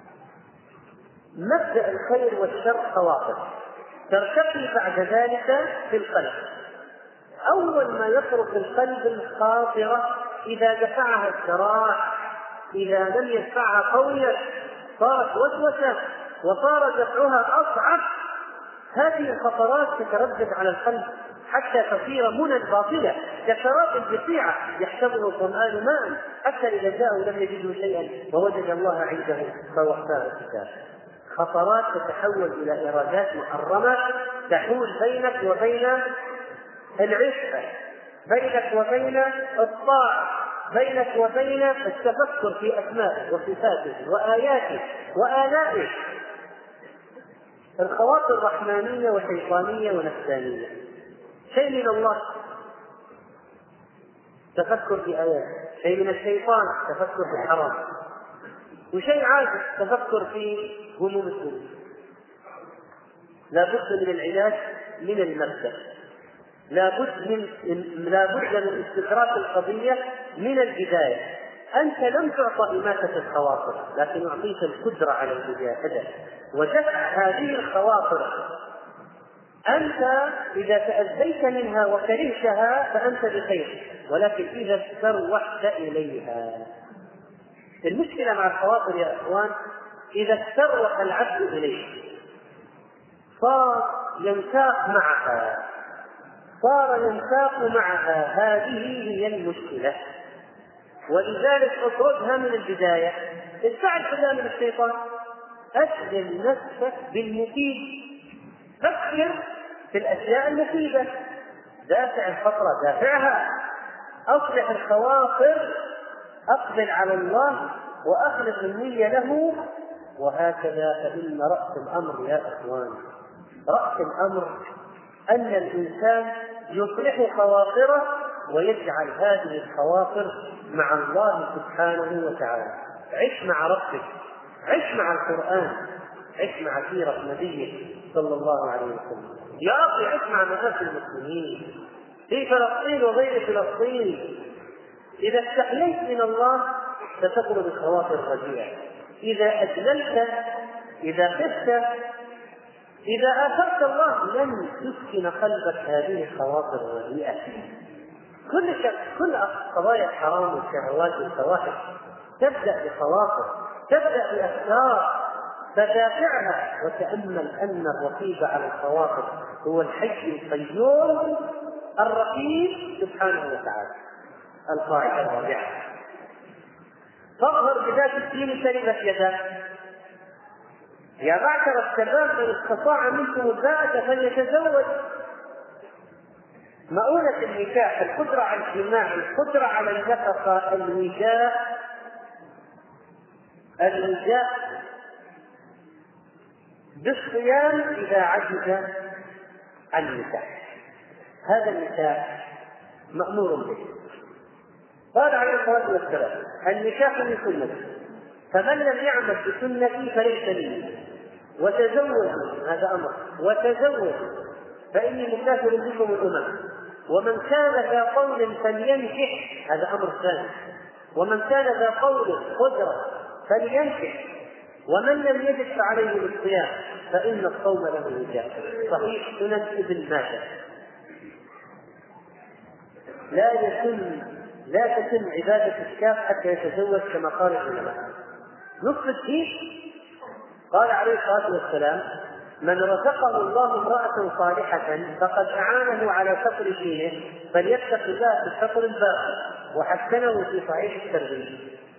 [SPEAKER 1] مبدأ الخير والشر خواطر ترتقي بعد ذلك في القلب. أول ما يترك القلب الخاطرة إذا دفعها الشراع، إذا لم يدفعها قوية صارت وسوسة وصار دفعها أصعب. هذه الخطرات تتردد على القلب حتى تصير منى باطلة كشراب البقيعة يحسبه الظمآن ماء حتى إذا جاءوا لم يجدوا شيئا ووجد الله عنده فوقاه الكتاب. خطرات تتحول إلى إرادات محرمة تحول بينك وبين العفة، بينك وبين الطاعة، بينك وبين التفكر في أسمائه وصفاته وآياته وآلائه. الخواطر رحمانية وشيطانية ونفسانية. شيء من الله تفكر في آيات، شيء من الشيطان تفكر في الحرام، وشيء عاجز تفكر في هموم الدنيا. لا بد من العلاج من المبدأ، لا بد من استدراك القضية من البداية. أنت لم تعطى إماتة الخواطر، لكن أعطيت القدرة على المجاهدة ودفع هذه الخواطر. أنت إذا تأذيت منها وكرهتها فأنت بخير، ولكن إذا استروحت إليها. المشكلة مع الخواطر يا إخوان إذا استروح العبد إليه صار ينساق معها، هذه هي المشكلة. ولذلك اطردها من البداية. استعد بالله من الشيطان، أشغل نفسك بالمفيد، فكر في الأشياء المفيدة، دافع الخطرة دافعها، أصلح الخواطر، أقبل على الله وأخلص النية له. وهكذا. فإن رأس الأمر يا إخوان، رأس الأمر أن الإنسان يصلح خواطره ويجعل هذه الخواطر مع الله سبحانه وتعالى. عش مع ربك، عش مع القرآن، عش مع سيرة نبيه صلى الله عليه وسلم. يا أخي عش مع مآسي المسلمين في فلسطين وغير فلسطين. إذا استحييت من الله ستطرد الخواطر الرديئة. إذا أجللت، إذا خفت، إذا آثرت الله لن تسكن قلبك هذه الخواطر الرديئة. كل قضايا الحرام والشهوات والفواحش تبدأ بخواطر، تبدأ بأفكار، فدافعها وتأمل أن الرقيب على الخواطر هو الحي القيوم الرقيب سبحانه وتعالى. القاعدة الرابعة: فاظهر بذات الدين سلبت يداك. يا معشر الشباب من استطاع منكم الباءة فليتزوج. مؤونة النكاح القدرة على الجماع، القدرة على النفقة، الوجاء بالصيام إذا عجز عن النكاح. هذا النكاح مأمور به. قال عليه الصلاة والسلام: النكاح من سنتي، فمن لم يعمل بسنتي فليس مني. وتزوجوا، هذا أمر، وتزوجوا فإني مكافر بكم الأمم. ومن كان ذا قول فلينكح، هذا أمر ثاني. ومن كان ذا قول قدرة فلينكح. ومن لم يجد فعليه الصيام فإن الصوم له وجاء. صحيح سنن ابن ماجه. لا تتم عبادة الشاب حتى يتزوج كما قال العلماء. نصف الدين قال عليه الصلاة والسلام: من رزقه الله امرأة صالحة فقد أعانه على شطر دينه فليتق الله في الشطر الباقي. وحسنه في صحيح الترغيب.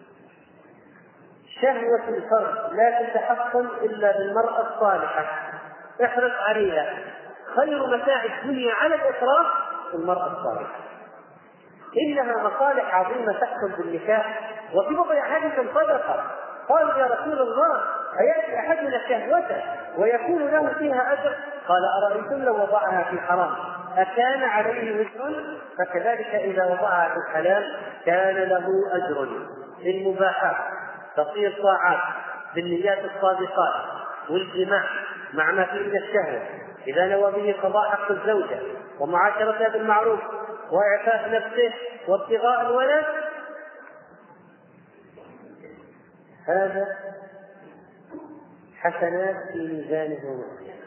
[SPEAKER 1] شهوة الفرد لا تتحقق إلا بالمرأة الصالحة، احرص عليها. خير متاع الدنيا على الإطلاق المرأة الصالحة. إنها مصالح عظيمة تحصل بالنكاح، وفي بضع حديث صدقة. قالوا يا رسول الله أيأتي أحدنا شهوته ويكون له فيها أجر؟ قال أرأيتم لو وضعها في حرام أكان عليه وزر؟ فكذلك إذا وضعها في الحلال كان له أجر. المباحات تصير طاعات بالنيات الصادقات، والجماع مع ما فيه من الشهوة إذا نوى به قضاء حق الزوجة ومعاشرتها بالمعروف وإعفاف نفسه وابتغاء الولد، هذا حسنات في ميزانه.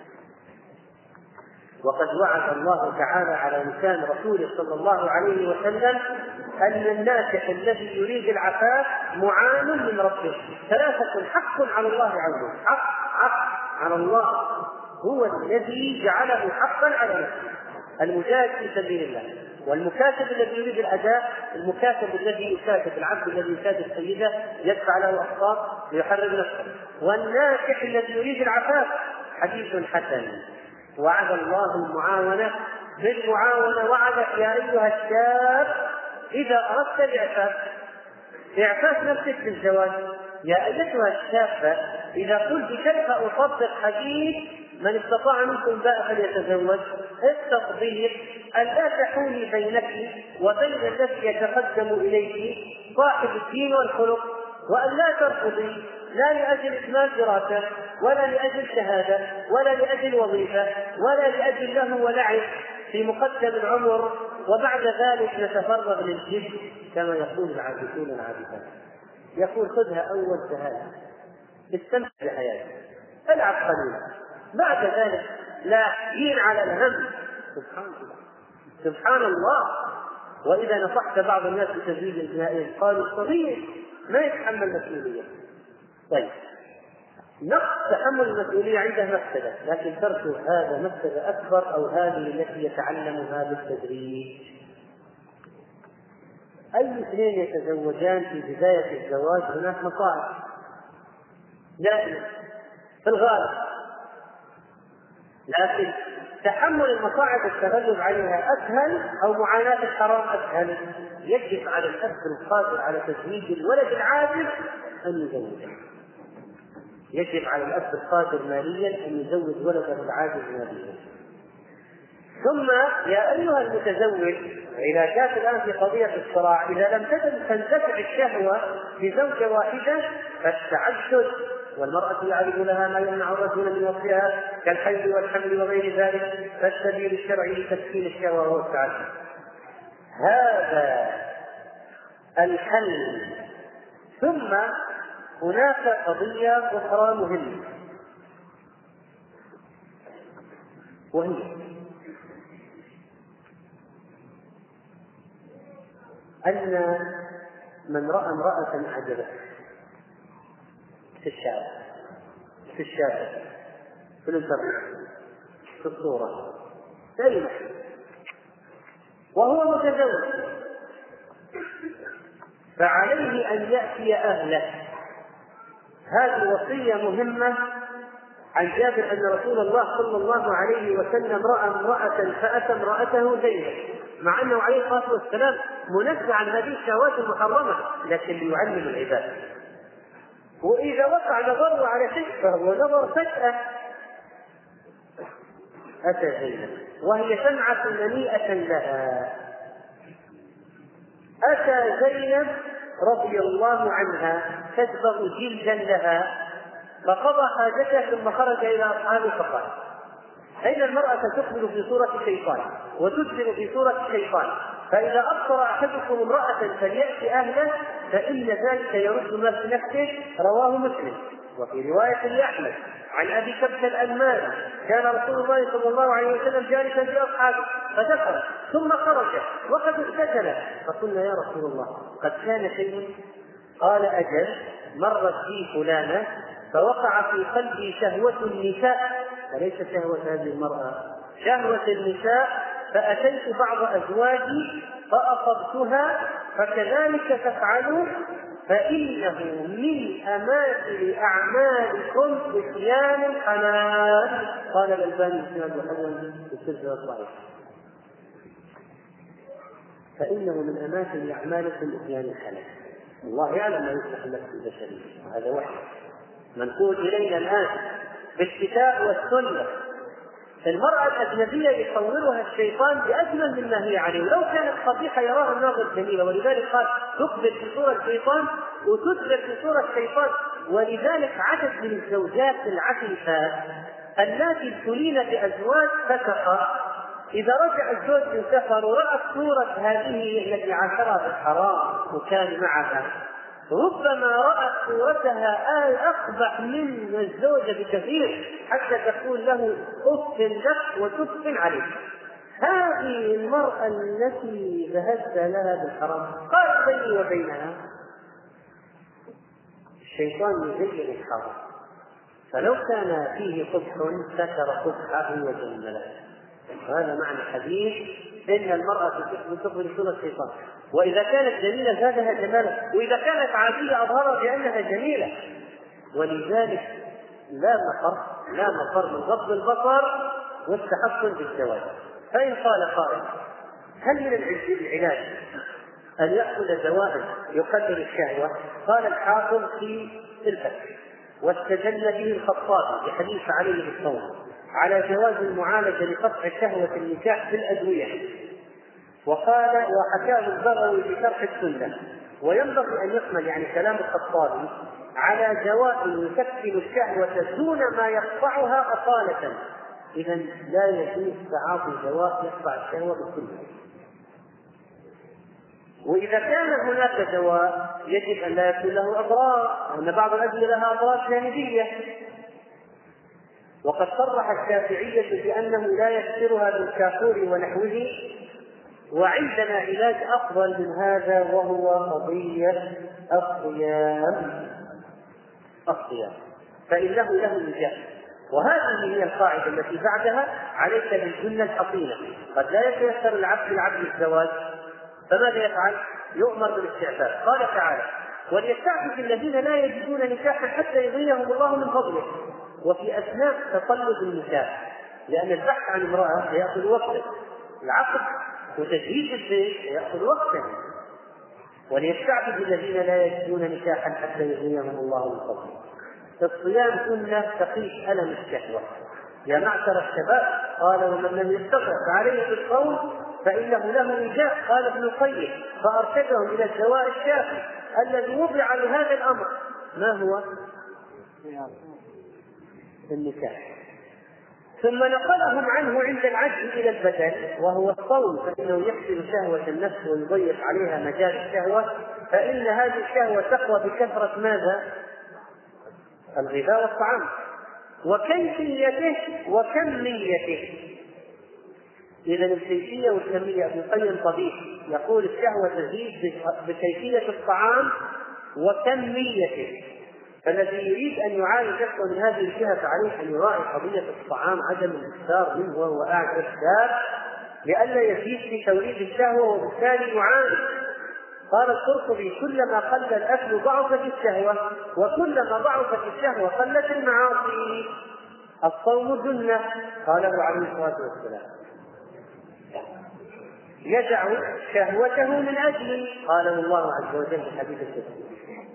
[SPEAKER 1] وقد وعد الله تعالى على لسان رسوله صلى الله عليه وسلم أن الناكح الذي يريد العفاف معان من ربه. ثلاثة حق على الله عنه، حق على الله هو الذي جعله حقا على نفسه: المجاهد في سبيل الله، والمكاتب الذي يريد الأداء، المكاتب الذي يكاتب العبد الذي يكاتب سيده يدفع له أقساط ليحرر نفسه، والناكح الذي يريد العفاف. حديث حسن. وعد الله المعاونة بالمعاونة، وعدك يا أيها الشاب إذا أردت إعفاف نفسك بالزواج. يا أيتها الشابة إذا قلت كيف أصدق حديث من استطاع منكم الباء فليتزوج، التطبيق أن لا تحولي بينك وبين الذي يتقدم إليك صاحب الدين والخلق، وأن لا ترفضي لا لأجل إكمال دراسة ولا لأجل شهادة ولا لأجل وظيفة ولا لأجل له ولعب في مقدم العمر، وبعد ذلك نتفرغ للجد كما يقول العابثون العابثات. يقول خذها أول شهادة، استمتع بحياتك، العب قليلا، بعد ذلك لا يين على الهم. سبحان الله. وإذا نصحت بعض الناس بتزويج الابنائهم قالوا الصغير ما يتحمل مسؤولية. طيب، نقص تحمل المسؤولية عنده مفسدة، لكن ترك هذا مفسدة أكبر، أو هذه التي يتعلمها بالتدريج. أي اثنين يتزوجان في بداية الزواج هناك مصاعب دائما في الغالب، لكن تحمل المصاعب والتغلب عليها أسهل، أو معاناة الحرام أسهل. يجب على الأب القادر على تزويج الولد العاجز أن يزوجه، يجب على الأب القادر ماليا أن يزوج ولده العاجز ماليا. ثم يا أيها المتزوج إذا جاءت الآن في قضية الصراع، إذا لم تندفع الشهوة بزوجة واحدة فالتعدد، والمرأة يعرض لها ما يمنع الرجل من وصفها كالحيض والحمل وغير ذلك، فالسبيل الشرعي لتسكين الشهوة هو التعدد. هذا الحل. ثم هناك قضية أخرى مهمة، وهي أن من رأى امرأة أعجبته في الشارع في الانترنت في الصورة في محل وهو متزوج، فعليه أن يأتي أهله. هذه وصية مهمة عن جابر أن رسول الله صلى الله عليه وسلم رأى امرأة فأتى امرأته زينب، مع أنه عليه الصلاة والسلام منزه عن هذه الشهوات المحرمة، لكن ليعلم العباد. وإذا وقع نظره على شيء فهو نظر فجأة. أتى زينب وهي سمعة منيئة لها، أتى زينب رضي الله عنها تدبغ جلدا لها، فقضى حاجته ثم خرج إلى أصحابه فقال: أين المرأة تقبل في صورة شيطان وتدبر في صورة شيطان، فإذا أبصر أحدكم امرأة فليأتي أهله فإن ذلك يرد ما في نفسه. رواه مسلم. وفي رواية لأحمد عن أبي كبشة الأنماري كان رسول الله صلى الله عليه وسلم جالسا في أصحابه فدخل ثم خرج وقد اغتسل، فقلنا: يا رسول الله قد كان شيء؟ قال: أجل، مرت بي فلانة فوقع في قلبي شهوة النساء، فليس شهوة هذه المرأة، شهوة النساء، فأتيت بعض أزواجي فأصبتها، فكذلك تفعلوا، فإنه من أماثل أعمالكم إتيان الحلال. قال الألباني في هذا الحديث في السلسلة الصحيحة. فإنه من أماكن أعمالكم إتيان الحلال. الله يعلم ما يصلح النفس البشرية، وهذا وحي منقول إلينا الآن بالكتاب والسنة. المرأة الأجنبية يصورها الشيطان بأجمل مما هي عليه، ولو كانت قبيحة يراها الناظر جميلة، ولذلك قال تقبل في صورة الشيطان وتدبر في صورة الشيطان. ولذلك عدد من الزوجات العفيفات اللاتي ابتلين بأزواج فسقة إذا رجع الزوج من سفر ورأت صورة هذه التي عاشرها بالحرام وكان معها، ربما رأت صورتها أقبح من الزوجة بكثير، حتى تقول له أف لك وتف عليك. هذه المرأة التي ذهبت لها بالحرام قال بيني وبينها الشيطان يزين الحرام، فلو كان فيه قبح ستر قبحه وجمله. هذا معنى حديث إن المرأة تقبل صورة الشيطان، وإذا كانت جميلة زادها جمالا، وإذا كانت عادية أظهرها بأنها جميلة. ولذلك لا مفر من غض البصر والتحصن بالزواج. فإن قال قائل هل من العلاج أن يأخذ دواء يقلل الشهوة؟ قال الحافظ في الفتح واستدل به الخطابي بحديث علي بالصوم على جواز المعالجة لقطع شهوة النكاح بالأدوية، وقال وحكاه البغوي في شرح السنة. وينبغي أن يحمل يعني كلام الخطابي على جواز يسكن الشهوة دون ما يقطعها أصالة. إذا لا يجوز تعاطي دواء يقطع الشهوة بالكلية. وإذا كان هناك دواء يجب أن لا يكون له أضرار، لأن بعض الأدوية لها أضرار جانبية، وقد صرح الشافعية بأنه لا يكسرها بالكافور ونحوه. وعندنا علاج أفضل من هذا وهو قضية الصيام، فإنه له نجاة. وهذه هي القاعدة التي بعدها عليك بالجنة الحصينة. قد لا يتيسر العبد الزواج، فماذا يفعل؟ يؤمر بالاستعفاف. قال تعالى وليستعفف الذين لا يجدون نكاحا حتى يغنيهم الله من فضله. وفي أثناء تطلب النكاح، لأن البحث عن امرأة يأخذ وقتا، العقد وتجهيز البيت يأخذ وقتا. وليستعفف الذين لا يجدون نكاحا حتى يغنيهم الله من فضله. الصيام سنة تقيش ألم الشهوة. يا معشر الشباب قال ومن لم يستطع فعليه بالصوم فإنه له نجاة. قال ابن القيم فأرشدهم إلى الدواء الشافي الذي وضع لهذا الأمر. ما هو؟ النكاح. ثم نقلهم عنه عند العجز إلى البدن وهو الصوم، فإنه يحسن شهوة النفس ويضيق عليها مجال الشهوة، فإن هذه الشهوة تقوى بكثرة ماذا؟ الغذاء والطعام. وكيفيته وكميته. إذا الكيفية والكمية. ابن القيم طبيب يقول الشهوة تزيد بكيفية الطعام وكميته. فالذي يريد أن يعالج نفسه من هذه الجهة فعليه أن يراعي قضية الطعام، عدم الإكثار منه وهو قاعد الشاب لئلا يزيد في توليد الشهوة وبالتالي يعاني. قال القرطبي كلما قل الأكل ضعفت الشهوة، وكلما ضعفت الشهوة قلت المعاصي. الصوم جنة قاله عليه الصلاة والسلام يدع شهوته من أجلي قاله الله عز وجل في حديث القدسي.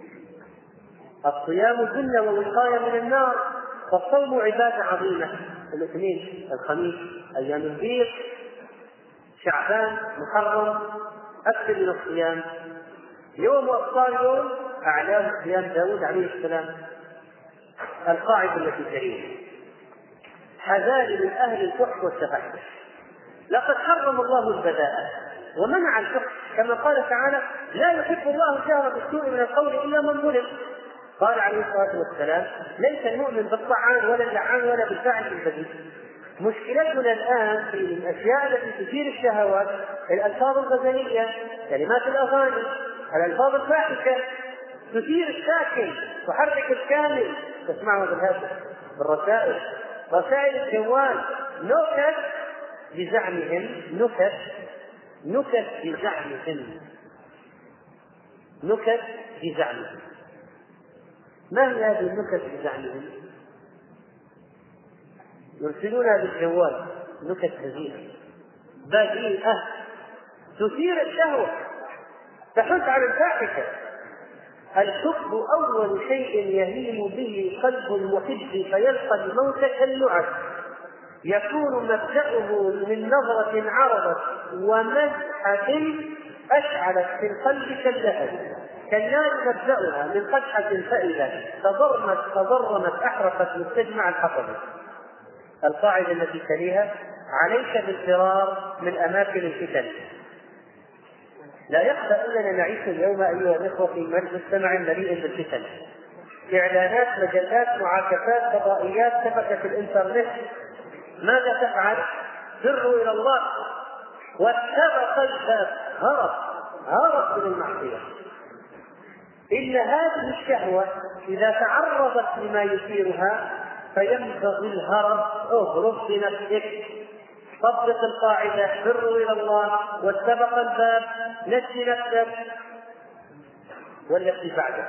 [SPEAKER 1] الصيام جنة ووقاية من النار. فالصوم عبادة عظيمة. الاثنين الخميس أيام البيض شعبان محرم أكثر من الصيام. يوم وأبطال يوم أعلام صيام داود عليه السلام. القاعدة التي تليه حذاري من أهل الفحش والتفحش. لقد حرم الله البذاءة ومنع الفحش كما قال تعالى لا يحب الله الجهر بالسوء من القول إلا من ظلم. قال عليه الصلاة والسلام ليس المؤمن بالطعان ولا اللعان ولا بالفاعل البذيء. مشكلتنا الآن في الأشياء التي تثير الشهوات الألفاظ الغزلية، كلمات الأغاني، الألفاظ الفاحشة تثير الساكن تحرك الكامل. تسمعه بالهاتف بالرسائل، رسائل الجوال، نكت بزعمهم نكت بزعمهم. ما هي هذه النكت بزعمهم؟ يرسلونها بالجوال نكت هزيلة بذيئة تثير الشهوة، تحث على الفاحشة. الحب أول شيء يهيم به قلب المحب فيلقى الموت كاللعب، يكون مبدأه من نظرة عرضت ومزحة أشعلت في القلب كاللهب، كالنار مبدأها من قدحة فإذا تضرمت أحرقت مستجمع الحطب. القاعدة التي تليها: عليك بالفرار من أماكن الفتن. لا يخفى أننا نعيش اليوم أيها الإخوة في مجتمع مليء بالفتن، إعلانات، مجلات، معاكسات، فضائيات، شبكة الإنترنت. ماذا تفعل؟ فروا إلى الله، واتبق الباب، هرب من المعصية. إن هذه الشهوة إذا تعرضت لما يثيرها فينبغي الهرب. اهرب بنفسك، طبق القاعدة: فروا إلى الله، واتبق الباب، نجي نفسك والتي بعدك.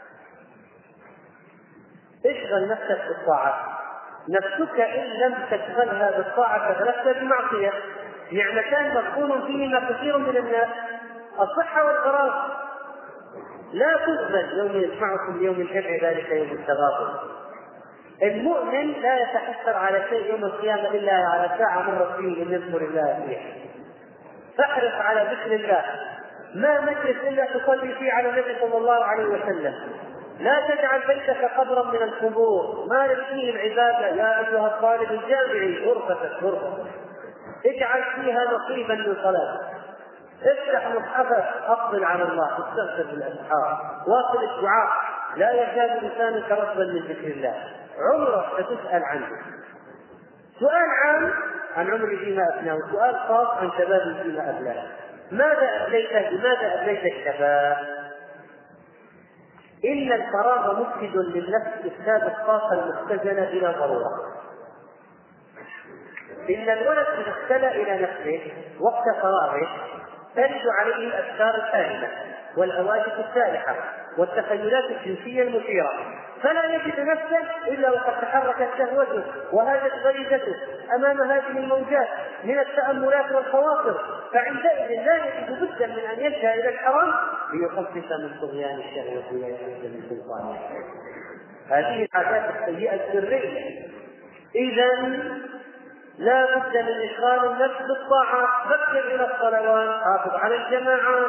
[SPEAKER 1] اشغل نفسك بالطاعة. نفسك إن لم تشغلها بالطاعة شغلتها بالمعصية. نعمتان مفقود فيهما كثير من الناس: الصحة والفراغ. لا تقبل يوم يسمعكم يوم الجمع ذلك يوم التغابن. المؤمن لا يتحسر على شيء يوم القيامة إلا على ساعة مرت فيه من يذكر الله فيها. فاحرص على ذكر الله، ما مجلس إلا تصلي فيه على النبي صلى الله عليه وسلم. لا تجعل بيتك قبرا من القبور، مارس فيه العبادة يا أيها الطالب الجامعي، غرفتك. اجعل فيها نصيبا من صلاة، افتح مصحفك، أقبل على الله، استغفر بالأسحار، واصل الدعاء، لا يكاد لسانك رطبا من ذكر الله. عمرك ستسأل عنه. سؤال عام عن عمري فيما أفناه، سؤال خاص عن شبابي فيما أبلاه. ماذا أبليته؟ لماذا أبليت الشباب؟ إن الفراغ مفسد للنفس إفساد الطاقة المختزنة بلا ضرورة. إن الولد إذا اختلى إلى نفسه وقت فراغه ترد عليه الأفكار الآلمة والهواجس السالحة والتخيلات الجنسية المثيرة، فلا يجد نفسه إلا وقد تحركت شهوته وهاجت غريزته أمام هذه الموجات من التأملات والخواطر، فعندئذ لا يجد بدا من أن يلجأ إلى الحرام ليخفف من طغيان الشهوة ويعيش من سلطانه. هذه العادات السيئة السرية. إذن لا بد من إشغال النفس بالطاعة، بكر إلى الصلوات، حافظ على الجماعات،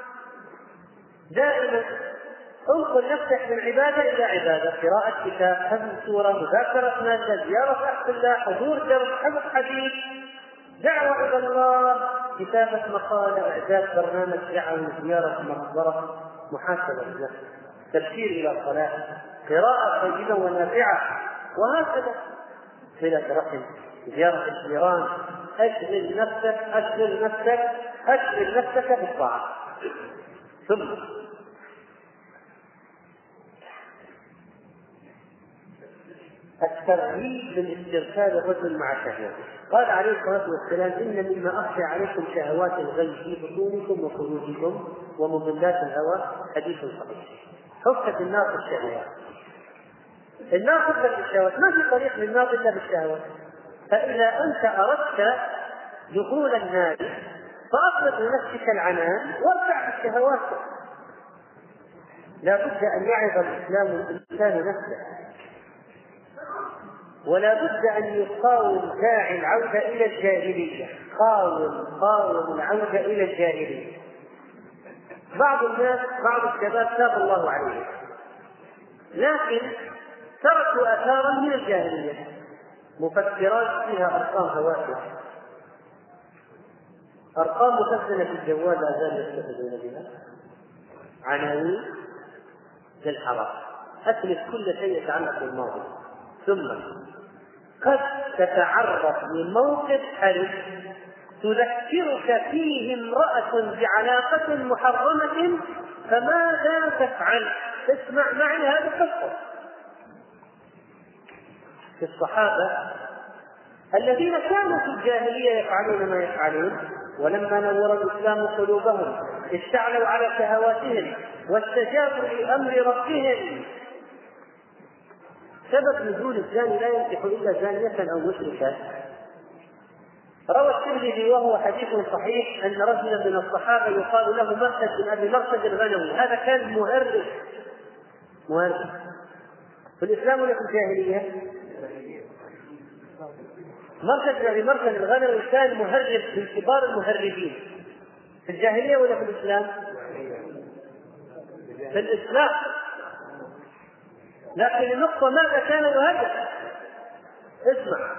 [SPEAKER 1] دائما انقل نفسك من عبادة إلى عبادة: قراءة كتاب، حفظ سورة، مذاكرة مادة، زيارة أخ الله، حضور درس، حفظ حديث، دعوة إلى الله، كتابة مقالة، إعداد برنامج دعوي، زيارة مقبرة، محاسبة النفس، تبشير إلى الصلاة، قراءة طيبة ونافعة، وهكذا. صلة رحم، زيارة الجيران. أشغل نفسك بالطاعة. ثم الترغيب من استرسال الرجل مع شهوته. قال عليه الصلاة والسلام: إن مما أخشى عليكم شهوات الغي في بطونكم وخروجكم ومضلات الهوى. حديث صحيح. حفت النار بالشهوات. النار حفت بالشهوات، ما في طريق للنار إلا بالشهوات. فإذا أنت أردت دخول النار فأطلق لنفسك العنان وارفع بالشهوات. لا بد أن يعظ الإنسان نفسه، ولا بد أن يقاوم داعي العودة إلى الجاهلية. قاوم العودة إلى الجاهلية. بعض الناس، بعض الشباب تاب الله عليهم، لكن تركوا أثارا من الجاهلية، مفكرات فيها أرقام هواتف، أرقام مخزنة في الجوال لا زالوا يستفيدون بها، عناوين للحرام، أتلف كل شيء يتعلق بالماضي. ثم قد تتعرض لموقف حرج تذكرك فيه امرأة بعلاقة محرمة، فماذا تفعل؟ اسمع معي هذه القصة. في الصحابة الذين كانوا في الجاهلية يفعلون ما يفعلون، ولما نور الإسلام قلوبهم اشتعلوا على شهواتهم واستجابوا لأمر ربهم. سبب نزول الزاني لا ينكح إلا زانية أو مشركة. روى الترمذي وهو حديث صحيح أن رجلا من الصحابة يقال له مرثد بن أبي مرثد الغنوي، هذا كان مهرج في الإسلام ولا في الجاهلية؟ مرثد بن أبي مرثد الغنوي كان مهرج من كبار المهرجين في الجاهلية ولا في الإسلام؟ في الإسلام. لكن النقطة ماذا كان يهرج؟ اسمع،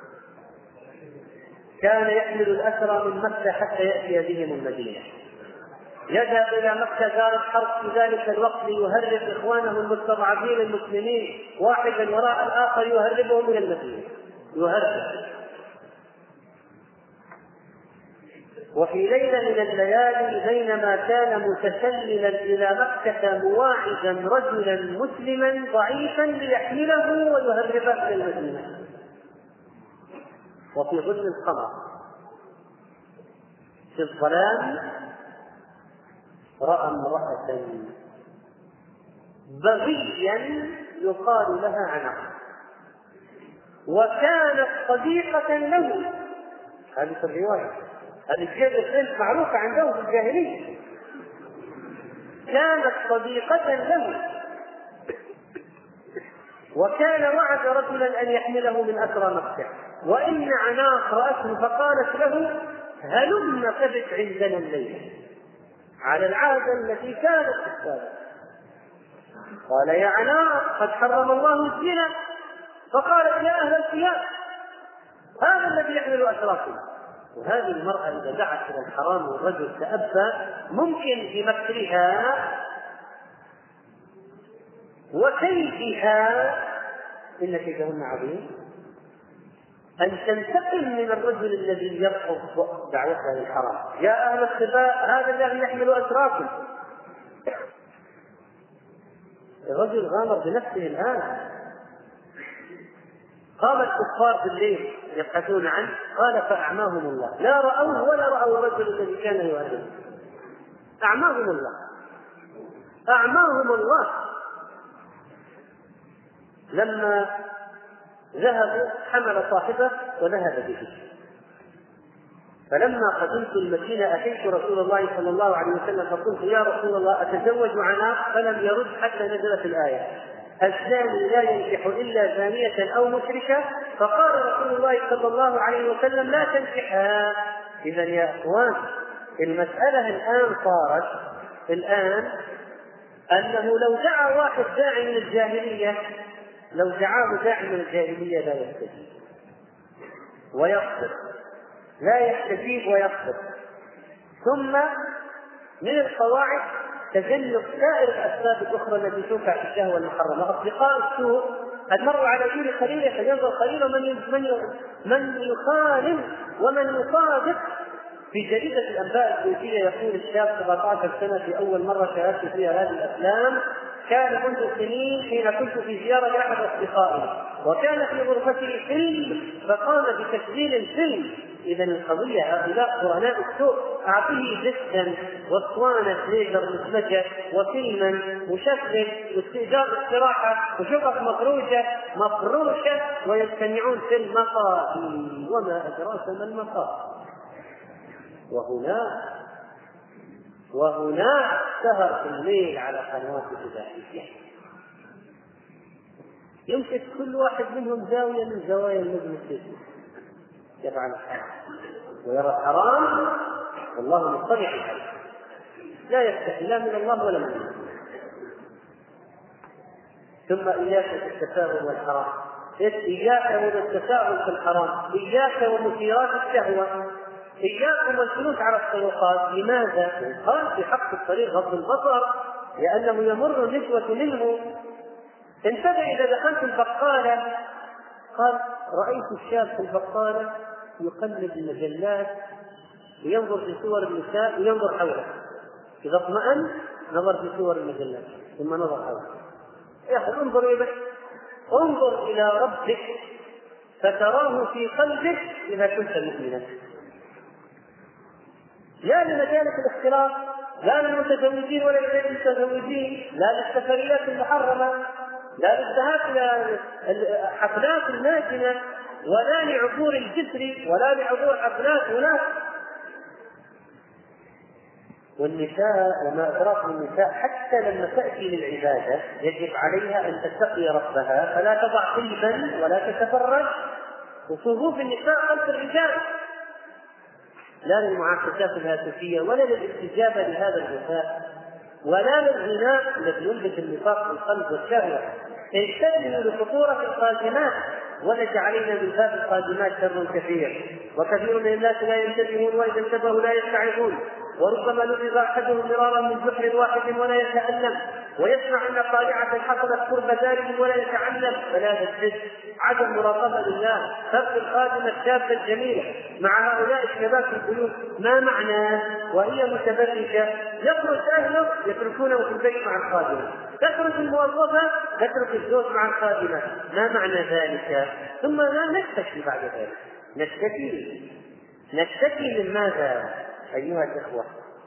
[SPEAKER 1] كان يحمل الأسرى من مكة حتى يأتي بهم المدينة، يذهب إلى مكة دار الحرب في ذلك الوقت ليهرب إخوانه المستضعفين المسلمين واحدا وراء الآخر يهربهم من المدينة، يهرب. وفي ليلة من الليالي بينما كان متسللا إلى مكة مواعدا رجلا مسلما ضعيفا ليحمله ويهربه إلى المدينة، وفي ظل القمر في الظلام رأى امرأة بغيا يقال لها عنق، وكانت صديقة له. هذه في الرواية، هذه الجيدة معروفة عندهم في الجاهلية. كانت صديقة له، وكان وعد رجلا أن يحمله من أسرى مكة، وإن عناق رأته فقالت له هلم فبت عندنا الليل، على العادة التي كانت في السابق. قال يا عناق قد حرم الله الزنا، فقالت يا أهل الثياب هذا الذي يحمل أسراكم. وهذه المرأة إذا دعت إلى الحرام والرجل تأبى ممكن بمكرها وكيدها إن كيدهن عظيم أن تنتقم من الرجل الذي يرفض دعوتها للحرام. يا أهل الخباء هذا الذي يحمل أسراكم. الرجل غامر بنفسه الآن. قام الكفار بالليل يبحثون عنه، قال فأعماهم الله، لا رأوه ولا رأوا الرجل الذي كان يؤذن. أعماهم الله، أعماهم الله. لما ذهبوا حمل صاحبه وذهب به. فلما قدمت المدينة أتيت رسول الله صلى الله عليه وسلم فقلت يا رسول الله أتزوج عناق؟ فلم يرد حتى نزلت الآية الزاني لا ينكح إلا زانية أو مشركة. فقال رسول الله صلى الله عليه وسلم لا تنكحها. إذا يا أخوان المسألة الآن صارت أنه لو دعا واحد داعي من الجاهلية، لو دعاه داعي من الجاهلية لا يستجيب ويصبر، لا يستجيب ويصبر. ثم من القواعد تجنب سائر الأسباب الأخرى التي توقع في الشهوة المحرمة. أصدقاء السوء المرء على دين خليله فينظر خليله من يخالف ومن يصادق. في جريدة الأنباء الكويتية يقول الشاب 17 سنة في أول مرة شاهدت فيها هذه الأفلام، كان منذ سنين حين كنت في زيارة لأحد أصدقائي وكان في غرفته فيلم فقام بتسجيل الفيلم. إذا القضية هؤلاء قرناء السوء، أعطيه جدا واسطوانة ليزر مسمجة وفيلما مشغل واستئجار استراحة وشقق مفروشة ويجتمعون في المقاهي. وما أدراك ما المقاهي. وهنا سهر في الليل على قنوات الإذاعية، يمسك كل واحد منهم زاوية من زوايا المجلس يفعل الحرام ويرى الحرام والله مطلع عليه، لا يستحي لا من الله ولا من الله. ثم إياك بالتساهل والحرام، إياك والتساهل في الحرام، إياك ومثيرات الشهوة، إياكم والجلوس على الطرقات. لماذا؟ قال في حق الطريق غض البصر، لأنه يمر النسوة منه. انتبه إذا دخلت البقالة، قال رأيت الشاب في البقالة يقلب المجلات وينظر في صور النساء وينظر حوله، إذا اطمأن نظر في صور المجلات ثم نظر حوله. يا أخي انظر إلى ربك فتراه في قلبك إذا كنت مؤمنا. لا لمجالس الاختلاط، لا للمتزوجين ولا لغير المتزوجين، لا للسفريات المحرمة، لا للذهاب إلى الحفلات الناجمة، ولا لعبور الجسر ولا لعبور أبناء هناك. والنساء وما أدراك النساء حتى لما تأتي للعبادة يجب عليها أن تتقي ربها فلا تضع قلبا ولا تتفرج، وصفوف النساء خلف الرجال، لا للمعاكسات الهاتفية ولا للاستجابة لهذا الغثاء ولا للغناء الذي يلبس النفاق في القلب والشهوة. انتبهوا لخطورة القادمات، ولج علينا من باب القادمات شر كثير، وكثير من الناس لا ينتبهون، وإذا انتبهوا لا يستعظون، وربما لبث أحدهم مرارا من جحر واحد ولا يتألم، ويسمع أن قارعة حصلت قرب ذلك ولا يتعلم. فلا تجد عدم مراقبة لله. فرق الخادمة الشابة الجميلة مع هؤلاء الشباب في البيوت ما معناه وهي متبرجة؟ يخرج أهله يتركونه في البيت مع الخادمة، تخرج الموظفة تترك الزوج مع الخادمة، ما معنى ذلك؟ ثم لا نشتكي بعد ذلك، نشتكي من ماذا أيها الإخوة؟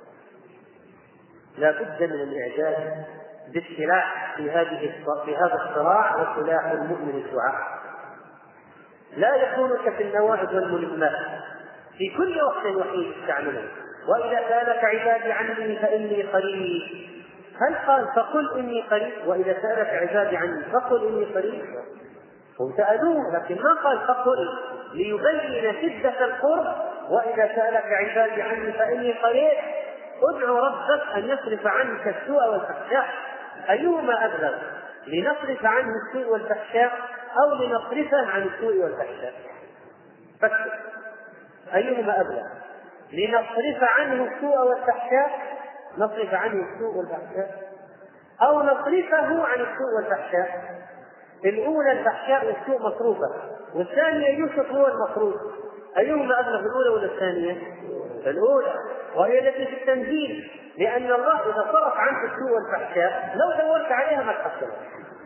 [SPEAKER 1] لا بد من الإعجاز بالسلاح في هذا الصراع، وسلاح المؤمن الدعاء. لا يخونك في النوائب والملمات، في كل وقت وحيد استعمله. وإذا سألك عبادي عني فإني قريب، هل قال فقل إني قريب؟ وإذا سألك عبادي عني فقل إني قريب؟ هم سألوه لكن ما قال فقل، ليبين شدة القرب. وإذا سألك عبادي عني فإني قريب. ادعو ربك أن يصرف عنك السوء والفحشاء. أيهما أبلغ، لنصرف عنه السوء والفحشاء أو لنصرفه عن السوء والفحشاء؟ فكر، أيهما أبلغ، لنصرف عنه السوء والفحشاء، نصرف عنه السوء والفحشاء، أو نصرفه عن السوء والفحشاء؟ الأولى الفحشاء والسوء مصروفة، والثانية يوسف هو المصروف. أيهما أبلغ، الأولى ولا الثانية؟ الأولى، وهي التي في التنزيل، لأن الله إذا صرف عنك السوء والفحشاء لو دورت عليها ما تحصلت،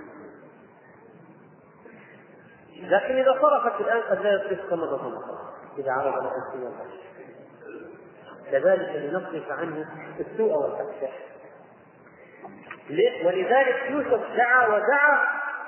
[SPEAKER 1] لكن إذا صرفت الآن قد لا يصرفك مرة أخرى إذا عرض لك السوء والفحشاء. كذلك لنصرف عنه السوء والفحشاء. ولذلك يوسف دعا ودعا: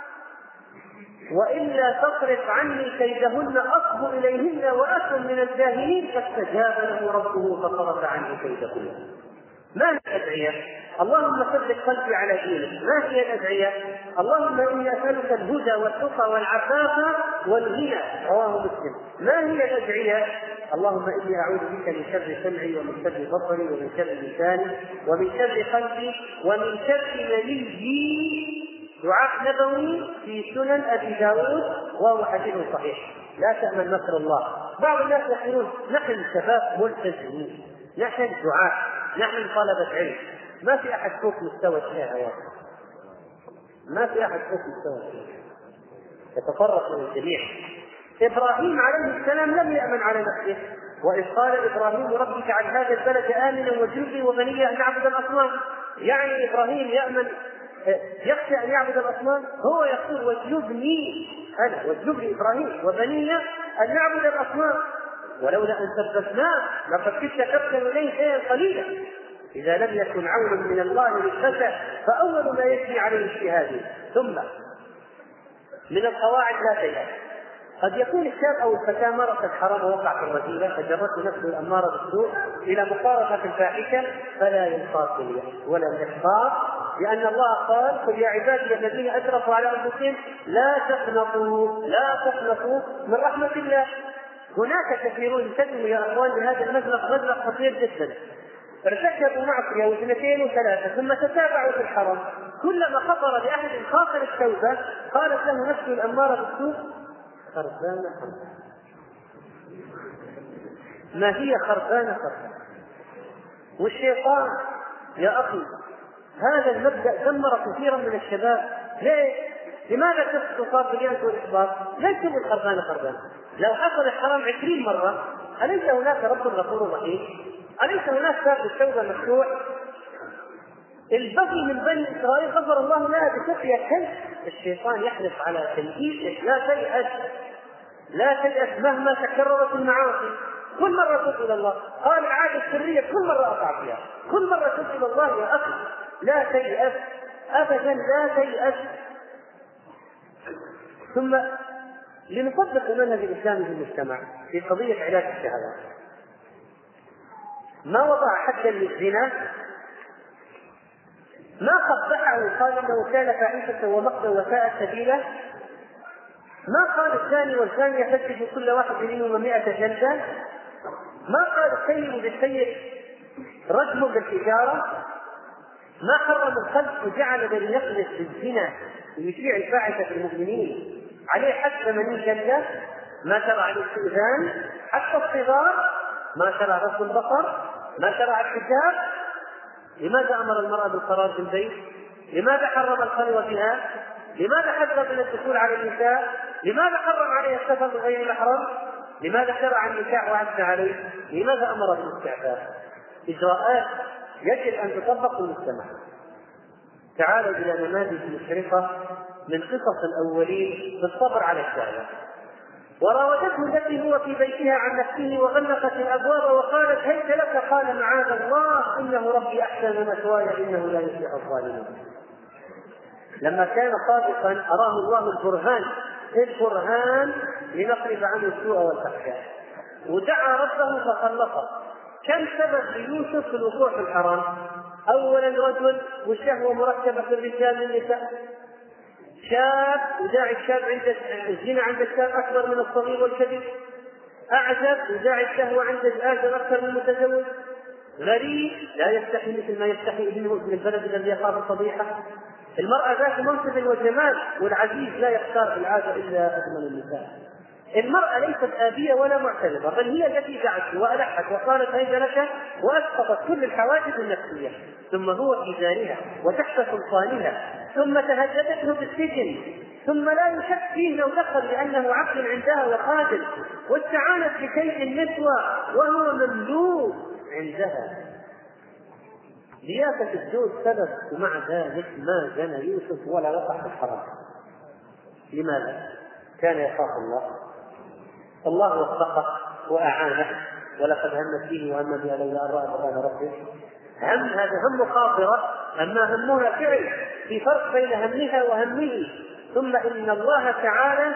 [SPEAKER 1] وإلا تصرف عني كيدهن أصب إليهن وأكن من الجاهلين. فاستجاب له ربه فصرف عنه كيدهن. ما هي الأدعية؟ اللهم ثبت قلبي على دينك. ما هي الأدعية؟ اللهم إني أسألك الهدى والتقى والعفاف والغنى. رواه مسلم. ما هي الأدعية؟ اللهم إني أعوذ بك من شر سمعي ومن شر بصري ومن شر لساني ومن شر قلبي ومن شر منيي. دعاء نبوي في سنن أبي داود وهو حديث صحيح. لا تأمن مكر الله. بعض الناس يقولون نحن شباب ملتزمين، نحن دعاء، نحن طلبة علم، ما في أحد فوق مستوى الشهوات، ما في أحد فوق مستوى الشهوات، يتفرق من الجميع. إبراهيم عليه السلام لم يأمن على نفسه، وإذ قال إبراهيم رب اجعل هذا البلد آمنا واجنبني وبني أن نعبد الأصنام. يعني إبراهيم يأمن، يخشى أن يعبد الأصنام؟ هو يقول واجنبني أنا، واجنبني إبراهيم وبني أن نعبد الأصنام. ولولا أن ثبتناه لقد كنت تبتل إليه شيئا قليلا. إذا لم يكن عون من الله للفتى فأول ما يجري عليه اجتهاده. ثم من القواعد لا تيأس. قد يكون الشاب أو الفتاة مارس الحرام ووقع في الرذيلة فجرته نفسه الأمارة بالسوء إلى مقارفة الفاحشة، فلا ينقاص اليأس ولا الإحباط، لأن الله قال: قل يا عبادي الذين أسرفوا على أنفسهم لا تقنطوا من رحمة الله. هناك كثيرون ينتبهوا يا أخوان لهذا المبلغ خطير جدا. ارتكبوا معصية واثنتين وثلاثة ثم تتابعوا في الحرام، كلما خطر بأحد خاطر التوبة قالت له نفسه الأمارة بالسوء خربانة. ما هي خربانة؟ والشيطان يا أخي هذا المبدأ دمر كثيرا من الشباب. ليه؟ لماذا تصاب باليأس والإحباط؟ ليس من خربانة. لو حصل الحرام 20 مرة أليس هناك رب غفور رحيم؟ أليس هناك باب التوبة مفتوح؟ البغي من بني إسرائيل غفر الله لها بسقيا كلب. الشيطان يحرص على تنجيسك. لا تيأس مهما تكررت المعاصي. كل مرة تب إلى الله. قال العادة السرية كل مرة أقع فيها، كل مرة تب إلى الله يا أخي. لا تيأس أبدا، لا تيأس. ثم لنطبق المنهج الإسلامي في المجتمع في قضية علاج الشهوات. ما وضع حدا للزنا، ما قبحه وقال انه كان فاحشة ومقتا وساء سبيلا، ما قال الثاني والثانية فتشوا كل واحد منهم 100 جلدة، ما قال السيد بالسيد رجم بالحجارة، ما حرم الخلق وجعل من يقذف بالزنا ويشيع الفاحشة في المؤمنين عليه حد 80 جلدة، ما شرع عليه الاستئذان حتى الصغار، ما شرع غض البصر، ما شرع الحجاب. لماذا امر المرأة بالقرار في البيت؟ لماذا حرم الخلوة بها؟ لماذا حذر من الدخول على النساء؟ لماذا حرم عليه السفر بغير محرم؟ لماذا شرع النكاح وعز عليه؟ لماذا امر بالاستعفاف؟ اجراءات يجب ان تطبق في المجتمع. تعالوا الى نماذج مشرقة من قصص الاولين بالصبر على الشهوة. وراودته التي هو في بيتها عن نفسه وغلقت الابواب وقالت هيت لك، قال معاذ الله انه ربي احسن مثواي انه لا يفلح الظالمون. لما كان صادقا اراه الله البرهان لنصرف عنه السوء والفحشاء، ودعا ربه فخلصه. كم سبب ليوسف في الوقوع في الحرام؟ اولا رجل والشهوه مركبه في الرجال والنساء، شاب وداعي الشاب عند الزنا عند الشاب اكبر من الصغير والكبير، اعجب وداعي الشهوه عند الاجر اكثر من المتزوج، غريب لا يستحي مثل ما يستحي ابنه من البلد الذي يخاف الفضيحه، المراه ذات منصب وجمال والعزيز لا يختار بالعاده الا اجمل النساء. المراه ليست ابيه ولا معترضه، بل هي التي دعت والحت وقالت هيا لك واسقطت كل الحواجز النفسيه، ثم هو في دارها وتحت سلطانها، ثم تهددته بالسجن، ثم لا يشك فيه لو دخل لانه عبد عندها وخادم، واستعانت بشيء النسوه وهو مملوك عندها. لياقة الزوج سبب، ومع ذلك ما زنى يوسف ولا وقع في الحرام. لماذا؟ كان يخاف الله وفقه وأعانه، ولقد همت به وهم بها لولا أن رأى برهان ربه. هذا هم خاطرة، أما همها فعل، في فرق بين همها وهمه. ثم إن الله تعالى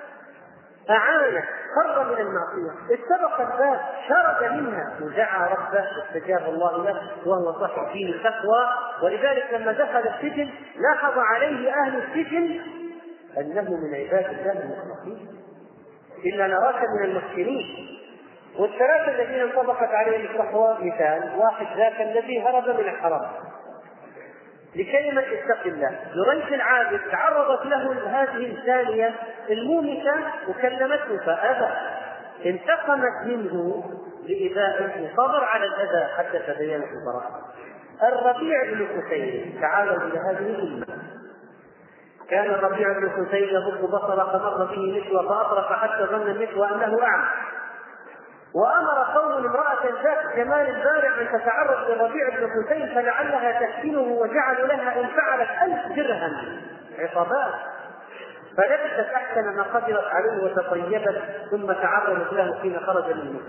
[SPEAKER 1] أعانه، خر من المعصية، استبق الباب، شرد منها ودعا ربه واستجاب الله له، وهو صاحب دين التقوى. ولذلك لما دخل السجن لاحظ عليه أهل السجن أنه من عباد الله المخلصين، إلا نراك من المحسنين. والثلاثة الذين انطبقت عليهم التقوى مثال واحد، ذاك الذي هرب من الحرام لكلمة اتق الله. جريج العابد تعرضت له هذه الثانية المومسة وكلمته فأبى، انتقمت منه لإذائه وصبر على الأذى حتى تبين البراءة. الربيع بن حسين، تعالوا إلى هذه الأمة. كان الربيع بن حسين يغض بصره فمر به نسوة فأطرق حتى ظن النسوة أنه أعمى، وأمر قوم امرأة ذات جمال بارع أن تتعرض للربيع بن حسين فلعلها تحسنه، وجعلوا لها إن فعلت 1000 درهم عقابات، فلبست أحسن ما قدرت عليه وتطيبت، ثم تعرضت له حين خرج منه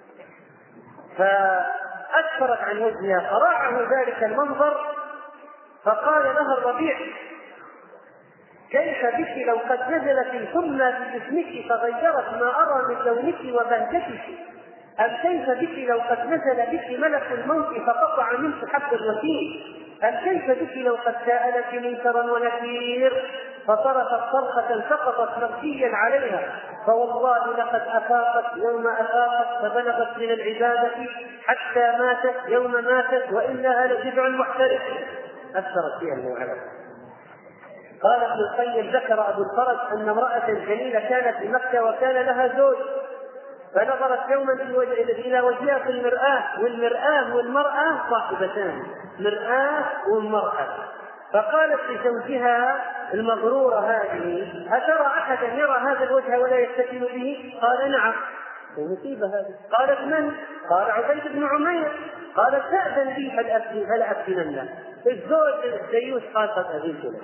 [SPEAKER 1] فأسفرت عن وجهها، فراعه ذلك المنظر فقال لها الربيع كيف بك لو قد نزلت الحمى في جسمك فغيرت ما أرى من لونك وبهجتك، أم كيف بك لو قد نزل بك ملك الموت فقطع منك حب الوكيل، أم كيف بك لو قد سألك منكرا ونكير فصرفت صرخة سقطت مغشيا عليها، فوالله لقد أفاقت يوم أفاقت فبلغت من العبادة حتى ماتت يوم ماتت وإنها لجذع محترق. أثرت فيها الموعظة. قال ابن القيم ذكر أبو الفرج أن امرأة جميلة كانت في مكة وكان لها زوج، فنظرت يوما إلى وجهها في المرآة، والمرآة والمرأة صاحبتان، مرآة والمرأة، فقالت لزوجها المغرورة هذه أترى أحدا يرى هذا الوجه ولا يستتم به؟ قال نعم. المصيبة هذه. قالت من؟ قال عبيد بن عمير. قالت تأذن لي هل أفتنن الزوج الديوث؟ قال قد أذنت له.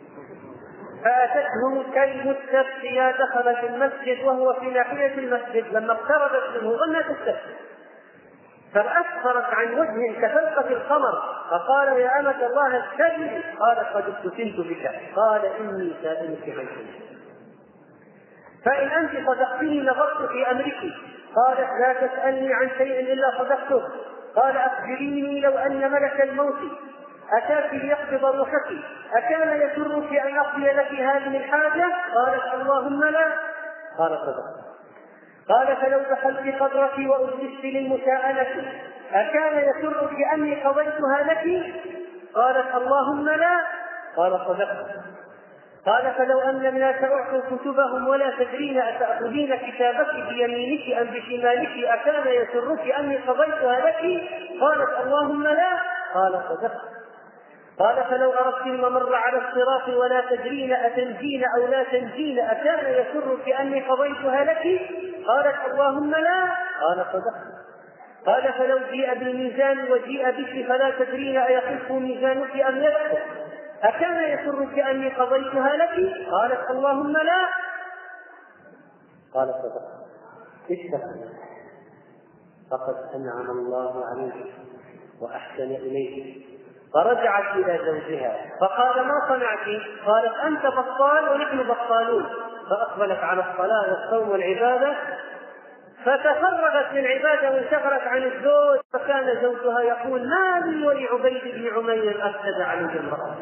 [SPEAKER 1] فأتته كالمستفتية، دخلت المسجد وهو في ناحية المسجد، لما اقتربت منه ظنت السفر فأسفرت عن وجه كفلقة القمر، فقال يا أمة الله استجب. قالت قد افتتنت بك. قال إني سائلك عن شيء. فإن أنت صدقتني نظرت في أمرك. قالت لا تسألني عن شيء إلا صدقته. قال أخبريني لو أن ملك الموت أتاك ليقبض روحك أكان يسرك أن أقضي لك هذه الحاجة؟ قالت اللهم لا. قال صدقت. قال فلو دخلت قبرك وأجلست للمساءلة أكان يسرك أني قضيتها لك؟ قالت اللهم لا. قال صدقت. قال فلو أن الناس أعطوا كتبهم ولا تدرين أتأخذين كتابك بيمينك أم بشمالك أكان يسرك أني قضيتها لك؟ قالت اللهم لا. قال صدقت. قال فلو أردت الممر على الصراط ولا تدرين أتنجين أو لا تنجين أكان يسرك أني قضيتها لك؟ قالت اللهم لا. قال صدقت. قال فلو جيء بالميزان وجيء بك فلا تدرين أيخف ميزانك أم يسقط أكان يسرك أني قضيتها لك؟ قالت اللهم لا. قال صدقت. اتقي فقد أنعم الله عليك وأحسن إليك. فرجعت إلى زوجها فقال ما صنعت؟ قالت أنت بطال ونحن بطالون. فأقبلت على الصلاة والصوم والعبادة فتفرغت للعبادة وانشغلت عن الزوج. فكان زوجها يقول ما لي ولعبيد بن عمير أفسد عليه امرأة.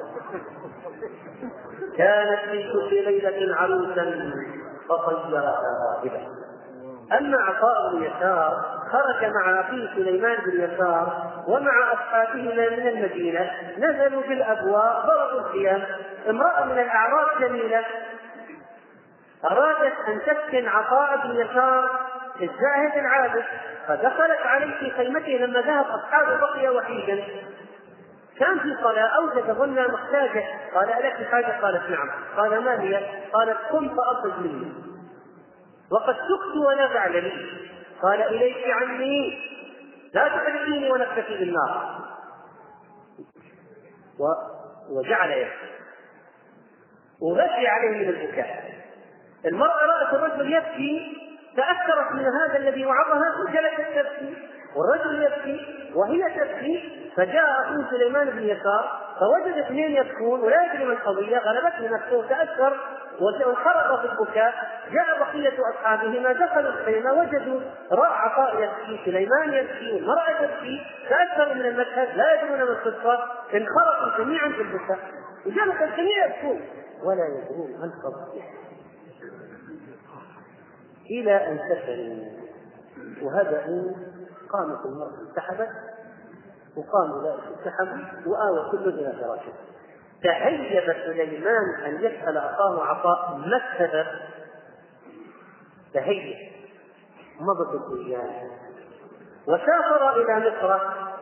[SPEAKER 1] كانت في كل ليلة عروسا فطيرها راغبا. أما عطاء بن يسار خرج مع أخيه سليمان بن يسار ومع أصحابهما من المدينة نزلوا بالأبواء ضربوا الخيام. امرأة من الأعراب جميلة أرادت أن تسكن عطاء بن يسار الزاهد العابد فدخلت عليه في خيمته. لما ذهب أصحابه بقي وحيدا كان في صلاة أوجد ظن محتاجة. قال ألك حاجة؟ قالت نعم. قال ما هي؟ قالت قم فأخذ مني وقد سكت ولا بعد لي. قال إليك عني لا تحرقيني ونكفي بالنار. وجعل يبكي وغشي عليه من البكاء. المرأة رأت الرجل يبكي تأثرت من هذا الذي وعظها وجلست تبكي والرجل يبكي وهي تبكي. فجاء أخوه سليمان بن يسار فوجد اثنين يبكون ولا يدري ما القضية. غلبته نفسه تأثر وانخرط في البكاء. جاء بقية أصحابهما دخلوا الخيمة وجدوا عطاء يبكي سليمان يبكي والمرأة تبكي. تأثروا من المشهد لا يدرون ما القصة. انخرطوا جميعا في البكاء وجلس الجميع يبكون ولا يدرون ما القضية إلى أن سكنوا وهدأوا. قامت المرأة انسحبت وقام أولئك انسحبوا وآوى كل إلى فراشه. تهيب سليمان أن يسأل أخاه عطاء ما السبب. تهيب مضت الأيام وسافر إلى مصر.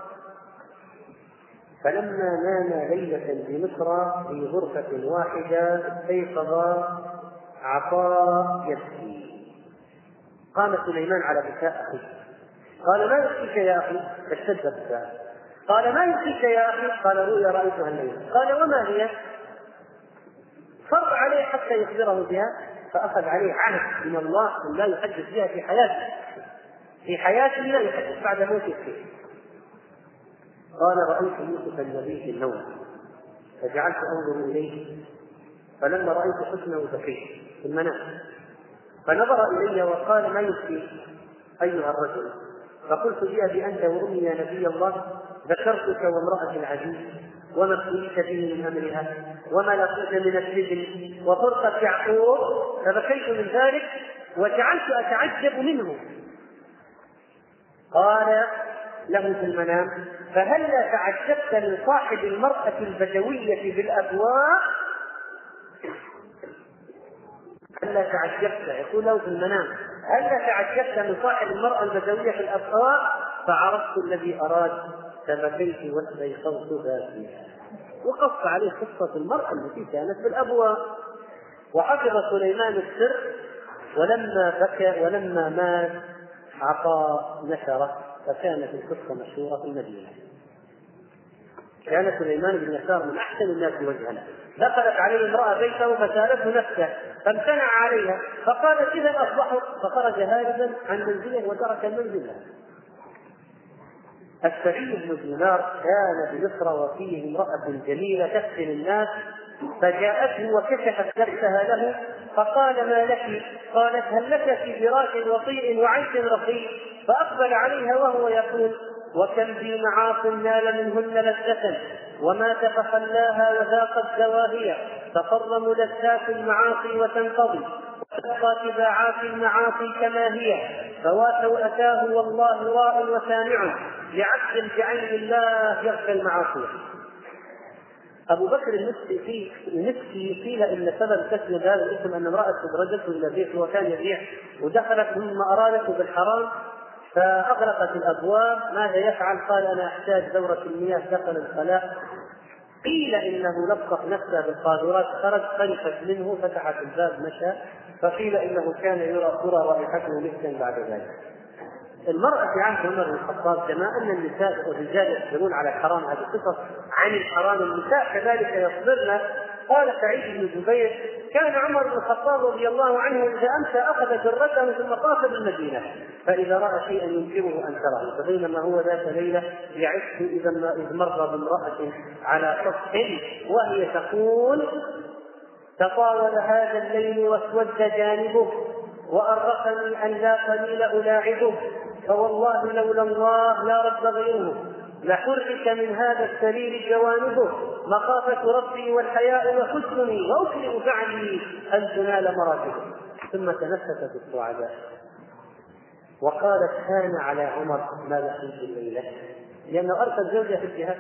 [SPEAKER 1] فلما نام ليلة بمصر في غرفة واحدة استيقظ عطاء يبكي. قام سليمان على بكاء أخيه. قال ما يبكيك يا أخي؟ فاشتد بكاء. قال ما يبكيك يا أخي؟ قال رؤيا رأيتها الليل. قال وما هي؟ فر عليه حتى يخبره بها. فأخذ عليه عهد من الله أن لا يحدث بها في حياته. في حياته لا يحدث بعد موته فيه. قال رأيت يوسف النبي في النوم فجعلت أنظر إليه فلما رأيت حسنه بكيت في المنام. فنظر إلي وقال ما يبكي أيها الرجل؟ فقلت بأبي أنت وأمي يا نبي الله ذكرتك وامرأة العزيز وما ابتليت به من أمرها وما لقيت من السجن وفرقة يعقوب فبكيت من ذلك وجعلت أتعجب منه. قال له في المنام فهلا تعجبت من صاحب المرأة البدوية بالأبواء؟ هلا تعجبت يقول له في المنام هلا تعجبت من صاحب المرأة البدوية في الأبواء؟ فعرفت الذي أراد فبكيت واستيقظت باكيا. وقص عليه قصة المرأة التي كانت في الأبواء. وحفظ سليمان السر ولما مات عطاء نشره فكانت القصة مشهورة في المدينة. كان سليمان بن يسار من أحسن الناس وجها. دخلت عليه امرأة بيته فسالته نفسه فامتنع عليها فقالت إذا أصبحوا فخرج هاربا عن منزله وترك المنزل. السعيد بن دينار كان بمصر وفيه امرأة جميلة تفتن الناس فجاءته وكشفت نفسها له فقال: ما لك؟ قالت: هل لك في فراش وطيء وعيش رخيص؟ فأقبل عليها وهو يقول: وكم في معاص نال منهن لذة ومات فخلاها وذاقت زواهية، تقر ملذات المعاصي وتنقضي وتبقى تباعات المعاصي كما هي، فواتوا أتاه والله راء وسامع لعبد بعين الله يخشى المعاصي. أبو بكر المسكي قيل إن سبب تسمية هذا الاسم أن امرأة استدرجته إلى بيته وكان يبيع ودخلت ثم أرادته بالحرام فأغلقت الأبواب. ماذا يفعل؟ قال: أنا أحتاج دورة المياه. دخل الخلاء، قيل إنه لطخ نفسه بالقاذورات، خرج خلفت منه، فتحت الباب مشى، فقيل إنه كان يرى رائحته مسكا بعد ذلك. المرأة في عهد عمر بن الخطاب كما أن النساء والرجال يصبرون على الحرام، هذه قصص عن الحرام، النساء كذلك يصبرن. قال سعيد بن جبير: كان عمر بن الخطاب رضي الله عنه إذا أمسى أخذ جرته ثم طاف بالمدينة، فإذا رأى شيئا ينكره أنكره، فبينما هو ذات ليلة يعش إذ مر بامرأة على سطح وهي تقول: تطاول هذا الليل واسود جانبه وأرقني أن لا قليل ألاعبه، فوالله لولا الله لا رب غيره، لحرك من هذا السرير جوانبه، مخافة ربي والحياء وحسني وأكرم فعلي أن تنال مراتبه. ثم تنفست السعداء وقالت: كان على عمر ما لقيت الليلة، لأنه أرسل زوجها في الجهاد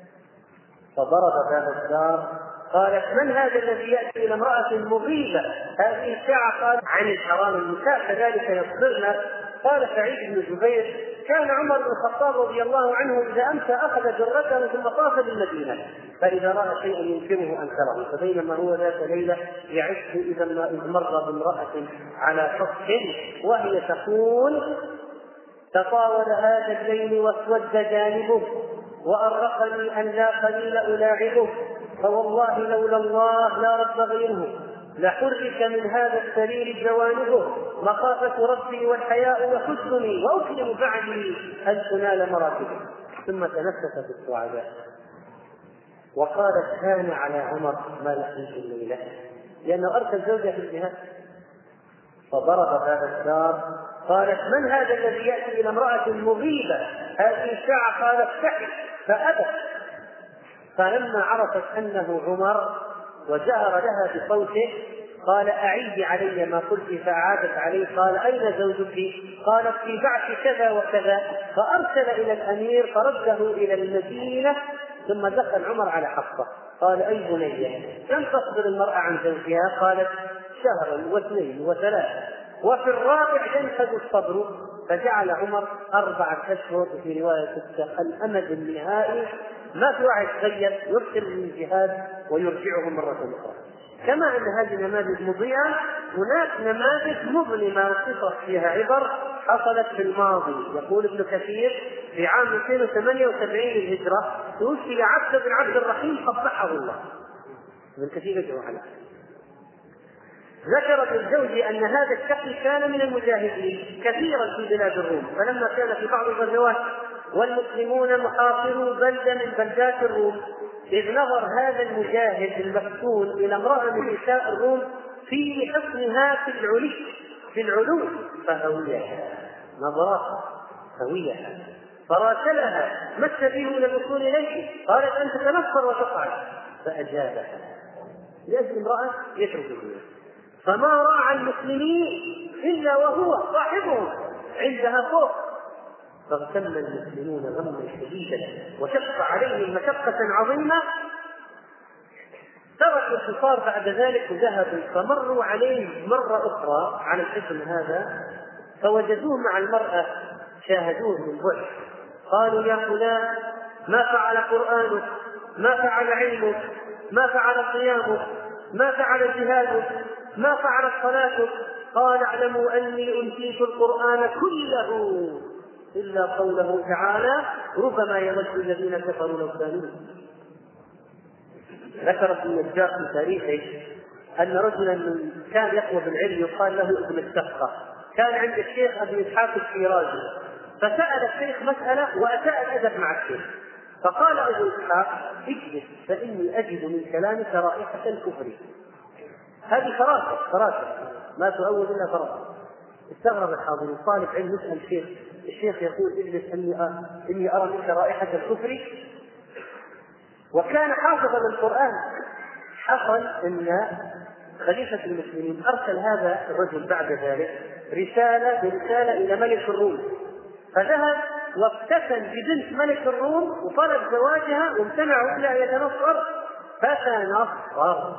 [SPEAKER 1] فضرب باب الدار. قالت: من هذا الذي يأتي إلى امرأة مغيبة هذه الساعة؟ قال: عن الحرام، النساء كذلك يصبرن. قال سعيد بن جبير: كان عمر بن الخطاب رضي الله عنه إذا أمسى أخذ جرته ثم طاف بالمدينة، فإذا رأى شيئا ينكره أنكره، فبينما هو ذات ليلة يعش إذ مر بامرأة على سطح وهي تقول: تطاول هذا الليل واسود جانبه وأرقني أن لا قليل ألاعبه، فوالله لولا الله لا رب غيره، لحرك من هذا السرير جوانبه، مخافة ربي والحياء وحسني وأكرم بعدي أن تنال مراتبه. ثم تنفست السعداء وقالت: كان على عمر ما لقيت الليلة، لأنه أرسل زوجها في الجهاد فضرب باب الدار. قالت: من هذا الذي يأتي إلى امرأة مغيبة هذه الساعة؟ قالت: افتحي، فأبت. فلما عرفت أنه عمر وجهر لها بصوته قال: أعيدي علي ما قلت، فأعادت عليه. قال: أين زوجك؟ قالت: في بعث كذا وكذا. فأرسل إلى الأمير فرده إلى المدينة. ثم دخل عمر على حفصة قال: أي بنية، كم تصبر المرأة عن زوجها؟ قالت: شهرا واثنين وثلاثة، وفي الرابع ينفذ الصبر. فجعل عمر 4 أشهر، في رواية 6، الأمد النهائي، ما في واحد غير يرسل للجهاد ويرجعهم مرة أخرى. كما أن هذه النماذج مضيئة، هناك نماذج مظلمة وقصص فيها عبر حصلت في الماضي. يقول ابن كثير: في عام 278 للهجرة توفي عبد بن عبد الرحيم قبحه الله. ابن كثير يجمع عليه. ذكر ابن الجوزي أن هذا الشخص كان من المجاهدين كثيرا في بلاد الروم، فلما كان في بعض الغزوات والمسلمون محاصروا بلدة من بلدات الروم، إذ نظر هذا المجاهد المفتون إلى امرأة من نساء الروم في حسنها في العلو فهويها، نظرها هويها، فراسلها: ما السبيل إلى الوصول إليك؟ قالت: أن تتنفر وتفعل. فأجابها لأجل امرأة يترك الدنيا. فما راعى المسلمين إلا وهو صاحبهم عندها فوق، فاغتم المسلمون غما شديدا وشق عليهم مشقة عظيمة. تركوا الحصار بعد ذلك وذهبوا، فمروا عليه مرة أخرى على الاسم هذا فوجدوه مع المرأة، شاهدوه من بعد، قالوا: يا فلان، ما فعل قرآنك؟ ما فعل علمك؟ ما فعل صيامك؟ ما فعل جهادك؟ ما فعلت صلاتك؟ قال: اعلموا أني أنسيت القرآن كله إلا قوله تعالى: ربما يود الذين كفروا لو كانوا. ذكر ابن النجار في تاريخه أن رجلا كان يطلب العلم يقال له ابن السقة، كان عند الشيخ أبي إسحاق الشيرازي، فسأل الشيخ مسألة وأساء الأدب مع الشيخ، فقال أبو إسحاق: اجلس فإني أجد من كلامك رائحة الكفر. هذه فراسة ما تؤول إلا فراسة. استغرب الحاضرين، طالب علم يسأل الشيخ يقول: اجلس إني أرى منك رائحة الكفر. وكان حافظا للقرآن. حصل أن خليفة المسلمين أرسل هذا الرجل بعد ذلك برسالة إلى ملك الروم، فذهب واقتسم ببنت ملك الروم وطلب زواجها وامتنعوا إلا أن يتنصر، فتنصر.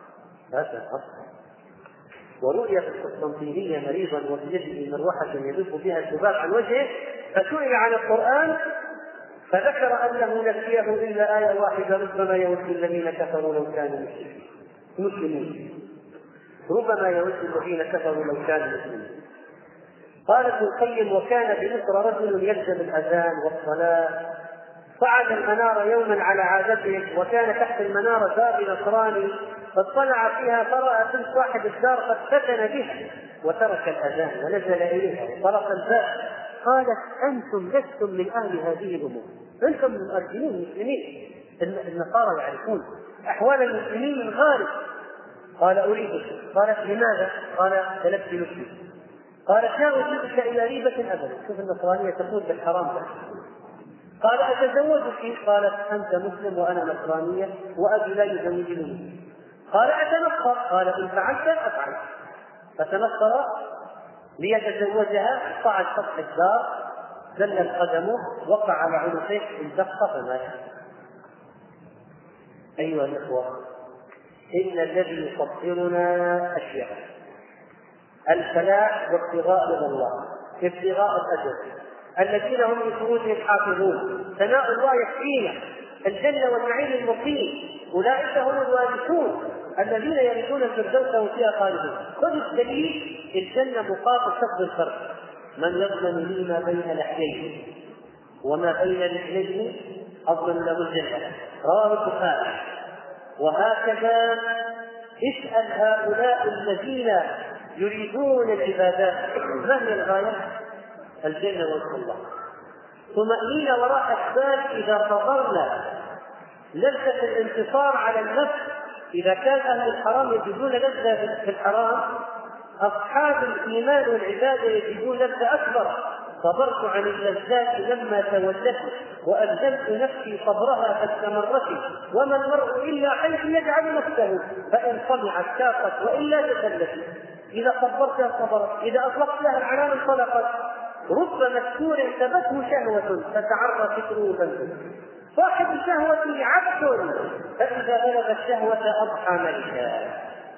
[SPEAKER 1] ورؤي في القسطنطينية مريضا وبيده مروحة يذوب بها الذباب عن وجهه، فسئل عن القرآن فذكر أنه نسيه إلا آية واحدة: ربما يود الذين كفروا لو كانوا مسلمين. ربما يود الذين كفروا لو كانوا مسلمين. قال ابن القيم: وكان بمصر رجل يلزم الأذان والصلاة، صعد المنار يوما على عادته، وكان تحت المنار باب نصراني، فاطلع فيها فرأى بنت صاحب الدار قد فتن به وترك الأذان ونزل إليها وطرق الباب. قالت: أنتم لستم من أهل هذه الأمور، أنتم من الأرجلين المسلمين. النصارى يعرفون أحوال المسلمين من غالب. قال: أريدك. قالت: لماذا؟ قال: تلبت نفسي. قالت: لا أجيبك إلى ريبة أبدا. شوف النصرانية تقول بالحرام ده. قال: أتزوجك؟ قالت: أنت مسلم وأنا نصرانية وأبي لا يزوجني. قال: أتنصر؟ قال: إن فعلت أفعل. فتنصر ليتزوجها، صعد سطح الدار، زلت قدمه، وقع على عنقه، انزق فمات. أيها الإخوة، إن الذي يصبرنا أشياء: الفلاح وابتغاء رضا الله، ابتغاء الأجر، الذين هم لفروجهم حافظون، ثناء الله يكفينا، الجنة والنعيم المقيم، أولئك هم الوارثون الذين يرثون الفردوس وهم فيها خالدون. خذ الدليل: الجنة مقابل شق الفرق. من يضمن لي ما بين لحييه وما بين رجليه أضمن له الجنة. رواه البخاري. وهكذا اسأل هؤلاء الذين يريدون العبادات ما هي الغاية؟ الجنة وجه الله. طمأنينة وراحة بال إذا صبرنا، لذة الانتصار على النفس. إذا كان أهل الحرام يجدون لذة في الحرام، أصحاب الإيمان والعبادة يجدون لذة أكبر. صبرت عن اللذات لما تولت، وألزمت نفسي صبرها فاستمرت، وما المرء إلا حيث يجعل نفسه، فإن طمعت كافت وإلا تسلت. إذا صبرتها صبرت، إذا أطلقت لها العنان انطلقت. رب مكسور ثبته شهوة فتعرى فكره فانزل. صاحب الشهوة عبد، فإذا غلب الشهوة أضحى ملكا.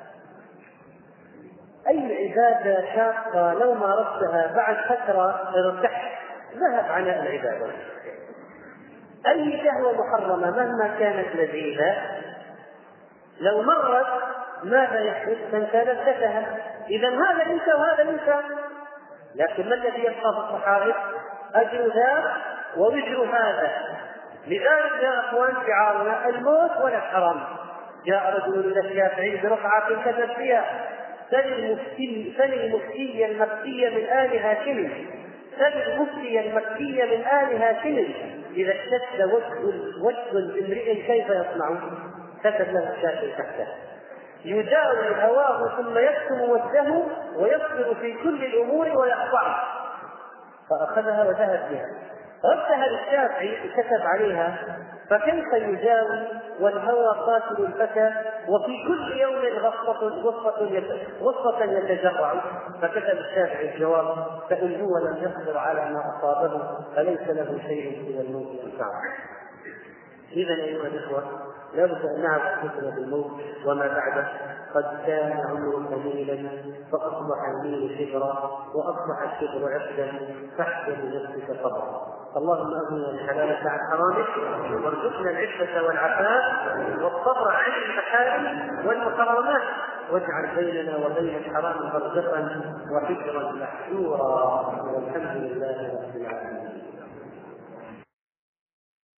[SPEAKER 1] أي عبادة شاقة لو مارستها بعد فترة ارتحت، ذهب عناء العبادة. أي شهوة محرمة مهما كانت لذيذة لو مرت ماذا يحدث؟ تنسى لذتها. إذا هذا انسى وهذا انسى. لكن ما الذي يبقى في الصحائف؟ أجر ذا ووزر هذا. لذلك يا أخوان شعارنا الموت ولا الحرام. جاء رجل إلى الشافعي برقعة كتب فيها: سل المفتي المكي من آل هاشم، سل المفتي المكي من آل هاشم، إذا اشتد وجه امرئ كيف يصنع؟ كتب له الشافعي تحته: يداوي هواه ثم يكتم وجهه ويصبر في كل الأمور ويقطعه. فأخذها وذهب بها. ردها للشافعي وكتب عليها: فكيف يجاوي والهوى قاتل الفتى وفي كل يوم غصة يتجرع؟ فكتب الشافعي الجواب: فإن هو لم يقدر على ما أصابه فليس له شيء إلى الموت ينفعه. إذا أيها الإخوة، لابد أن نعرف حكمة الموت وما بعده. قد كان عمره قليلا فأصبح الميل شبرا وأصبح الشبر عقدا، فاحذر لنفسك صبرا. اللهم أغننا بحلالك عن حرامك، وارزقنا العفة والعفاف والصبر عن المحارم والمحرمات، واجعل بيننا وبين الحرام برزقا وحجرا محجورا. والحمد لله رب العالمين.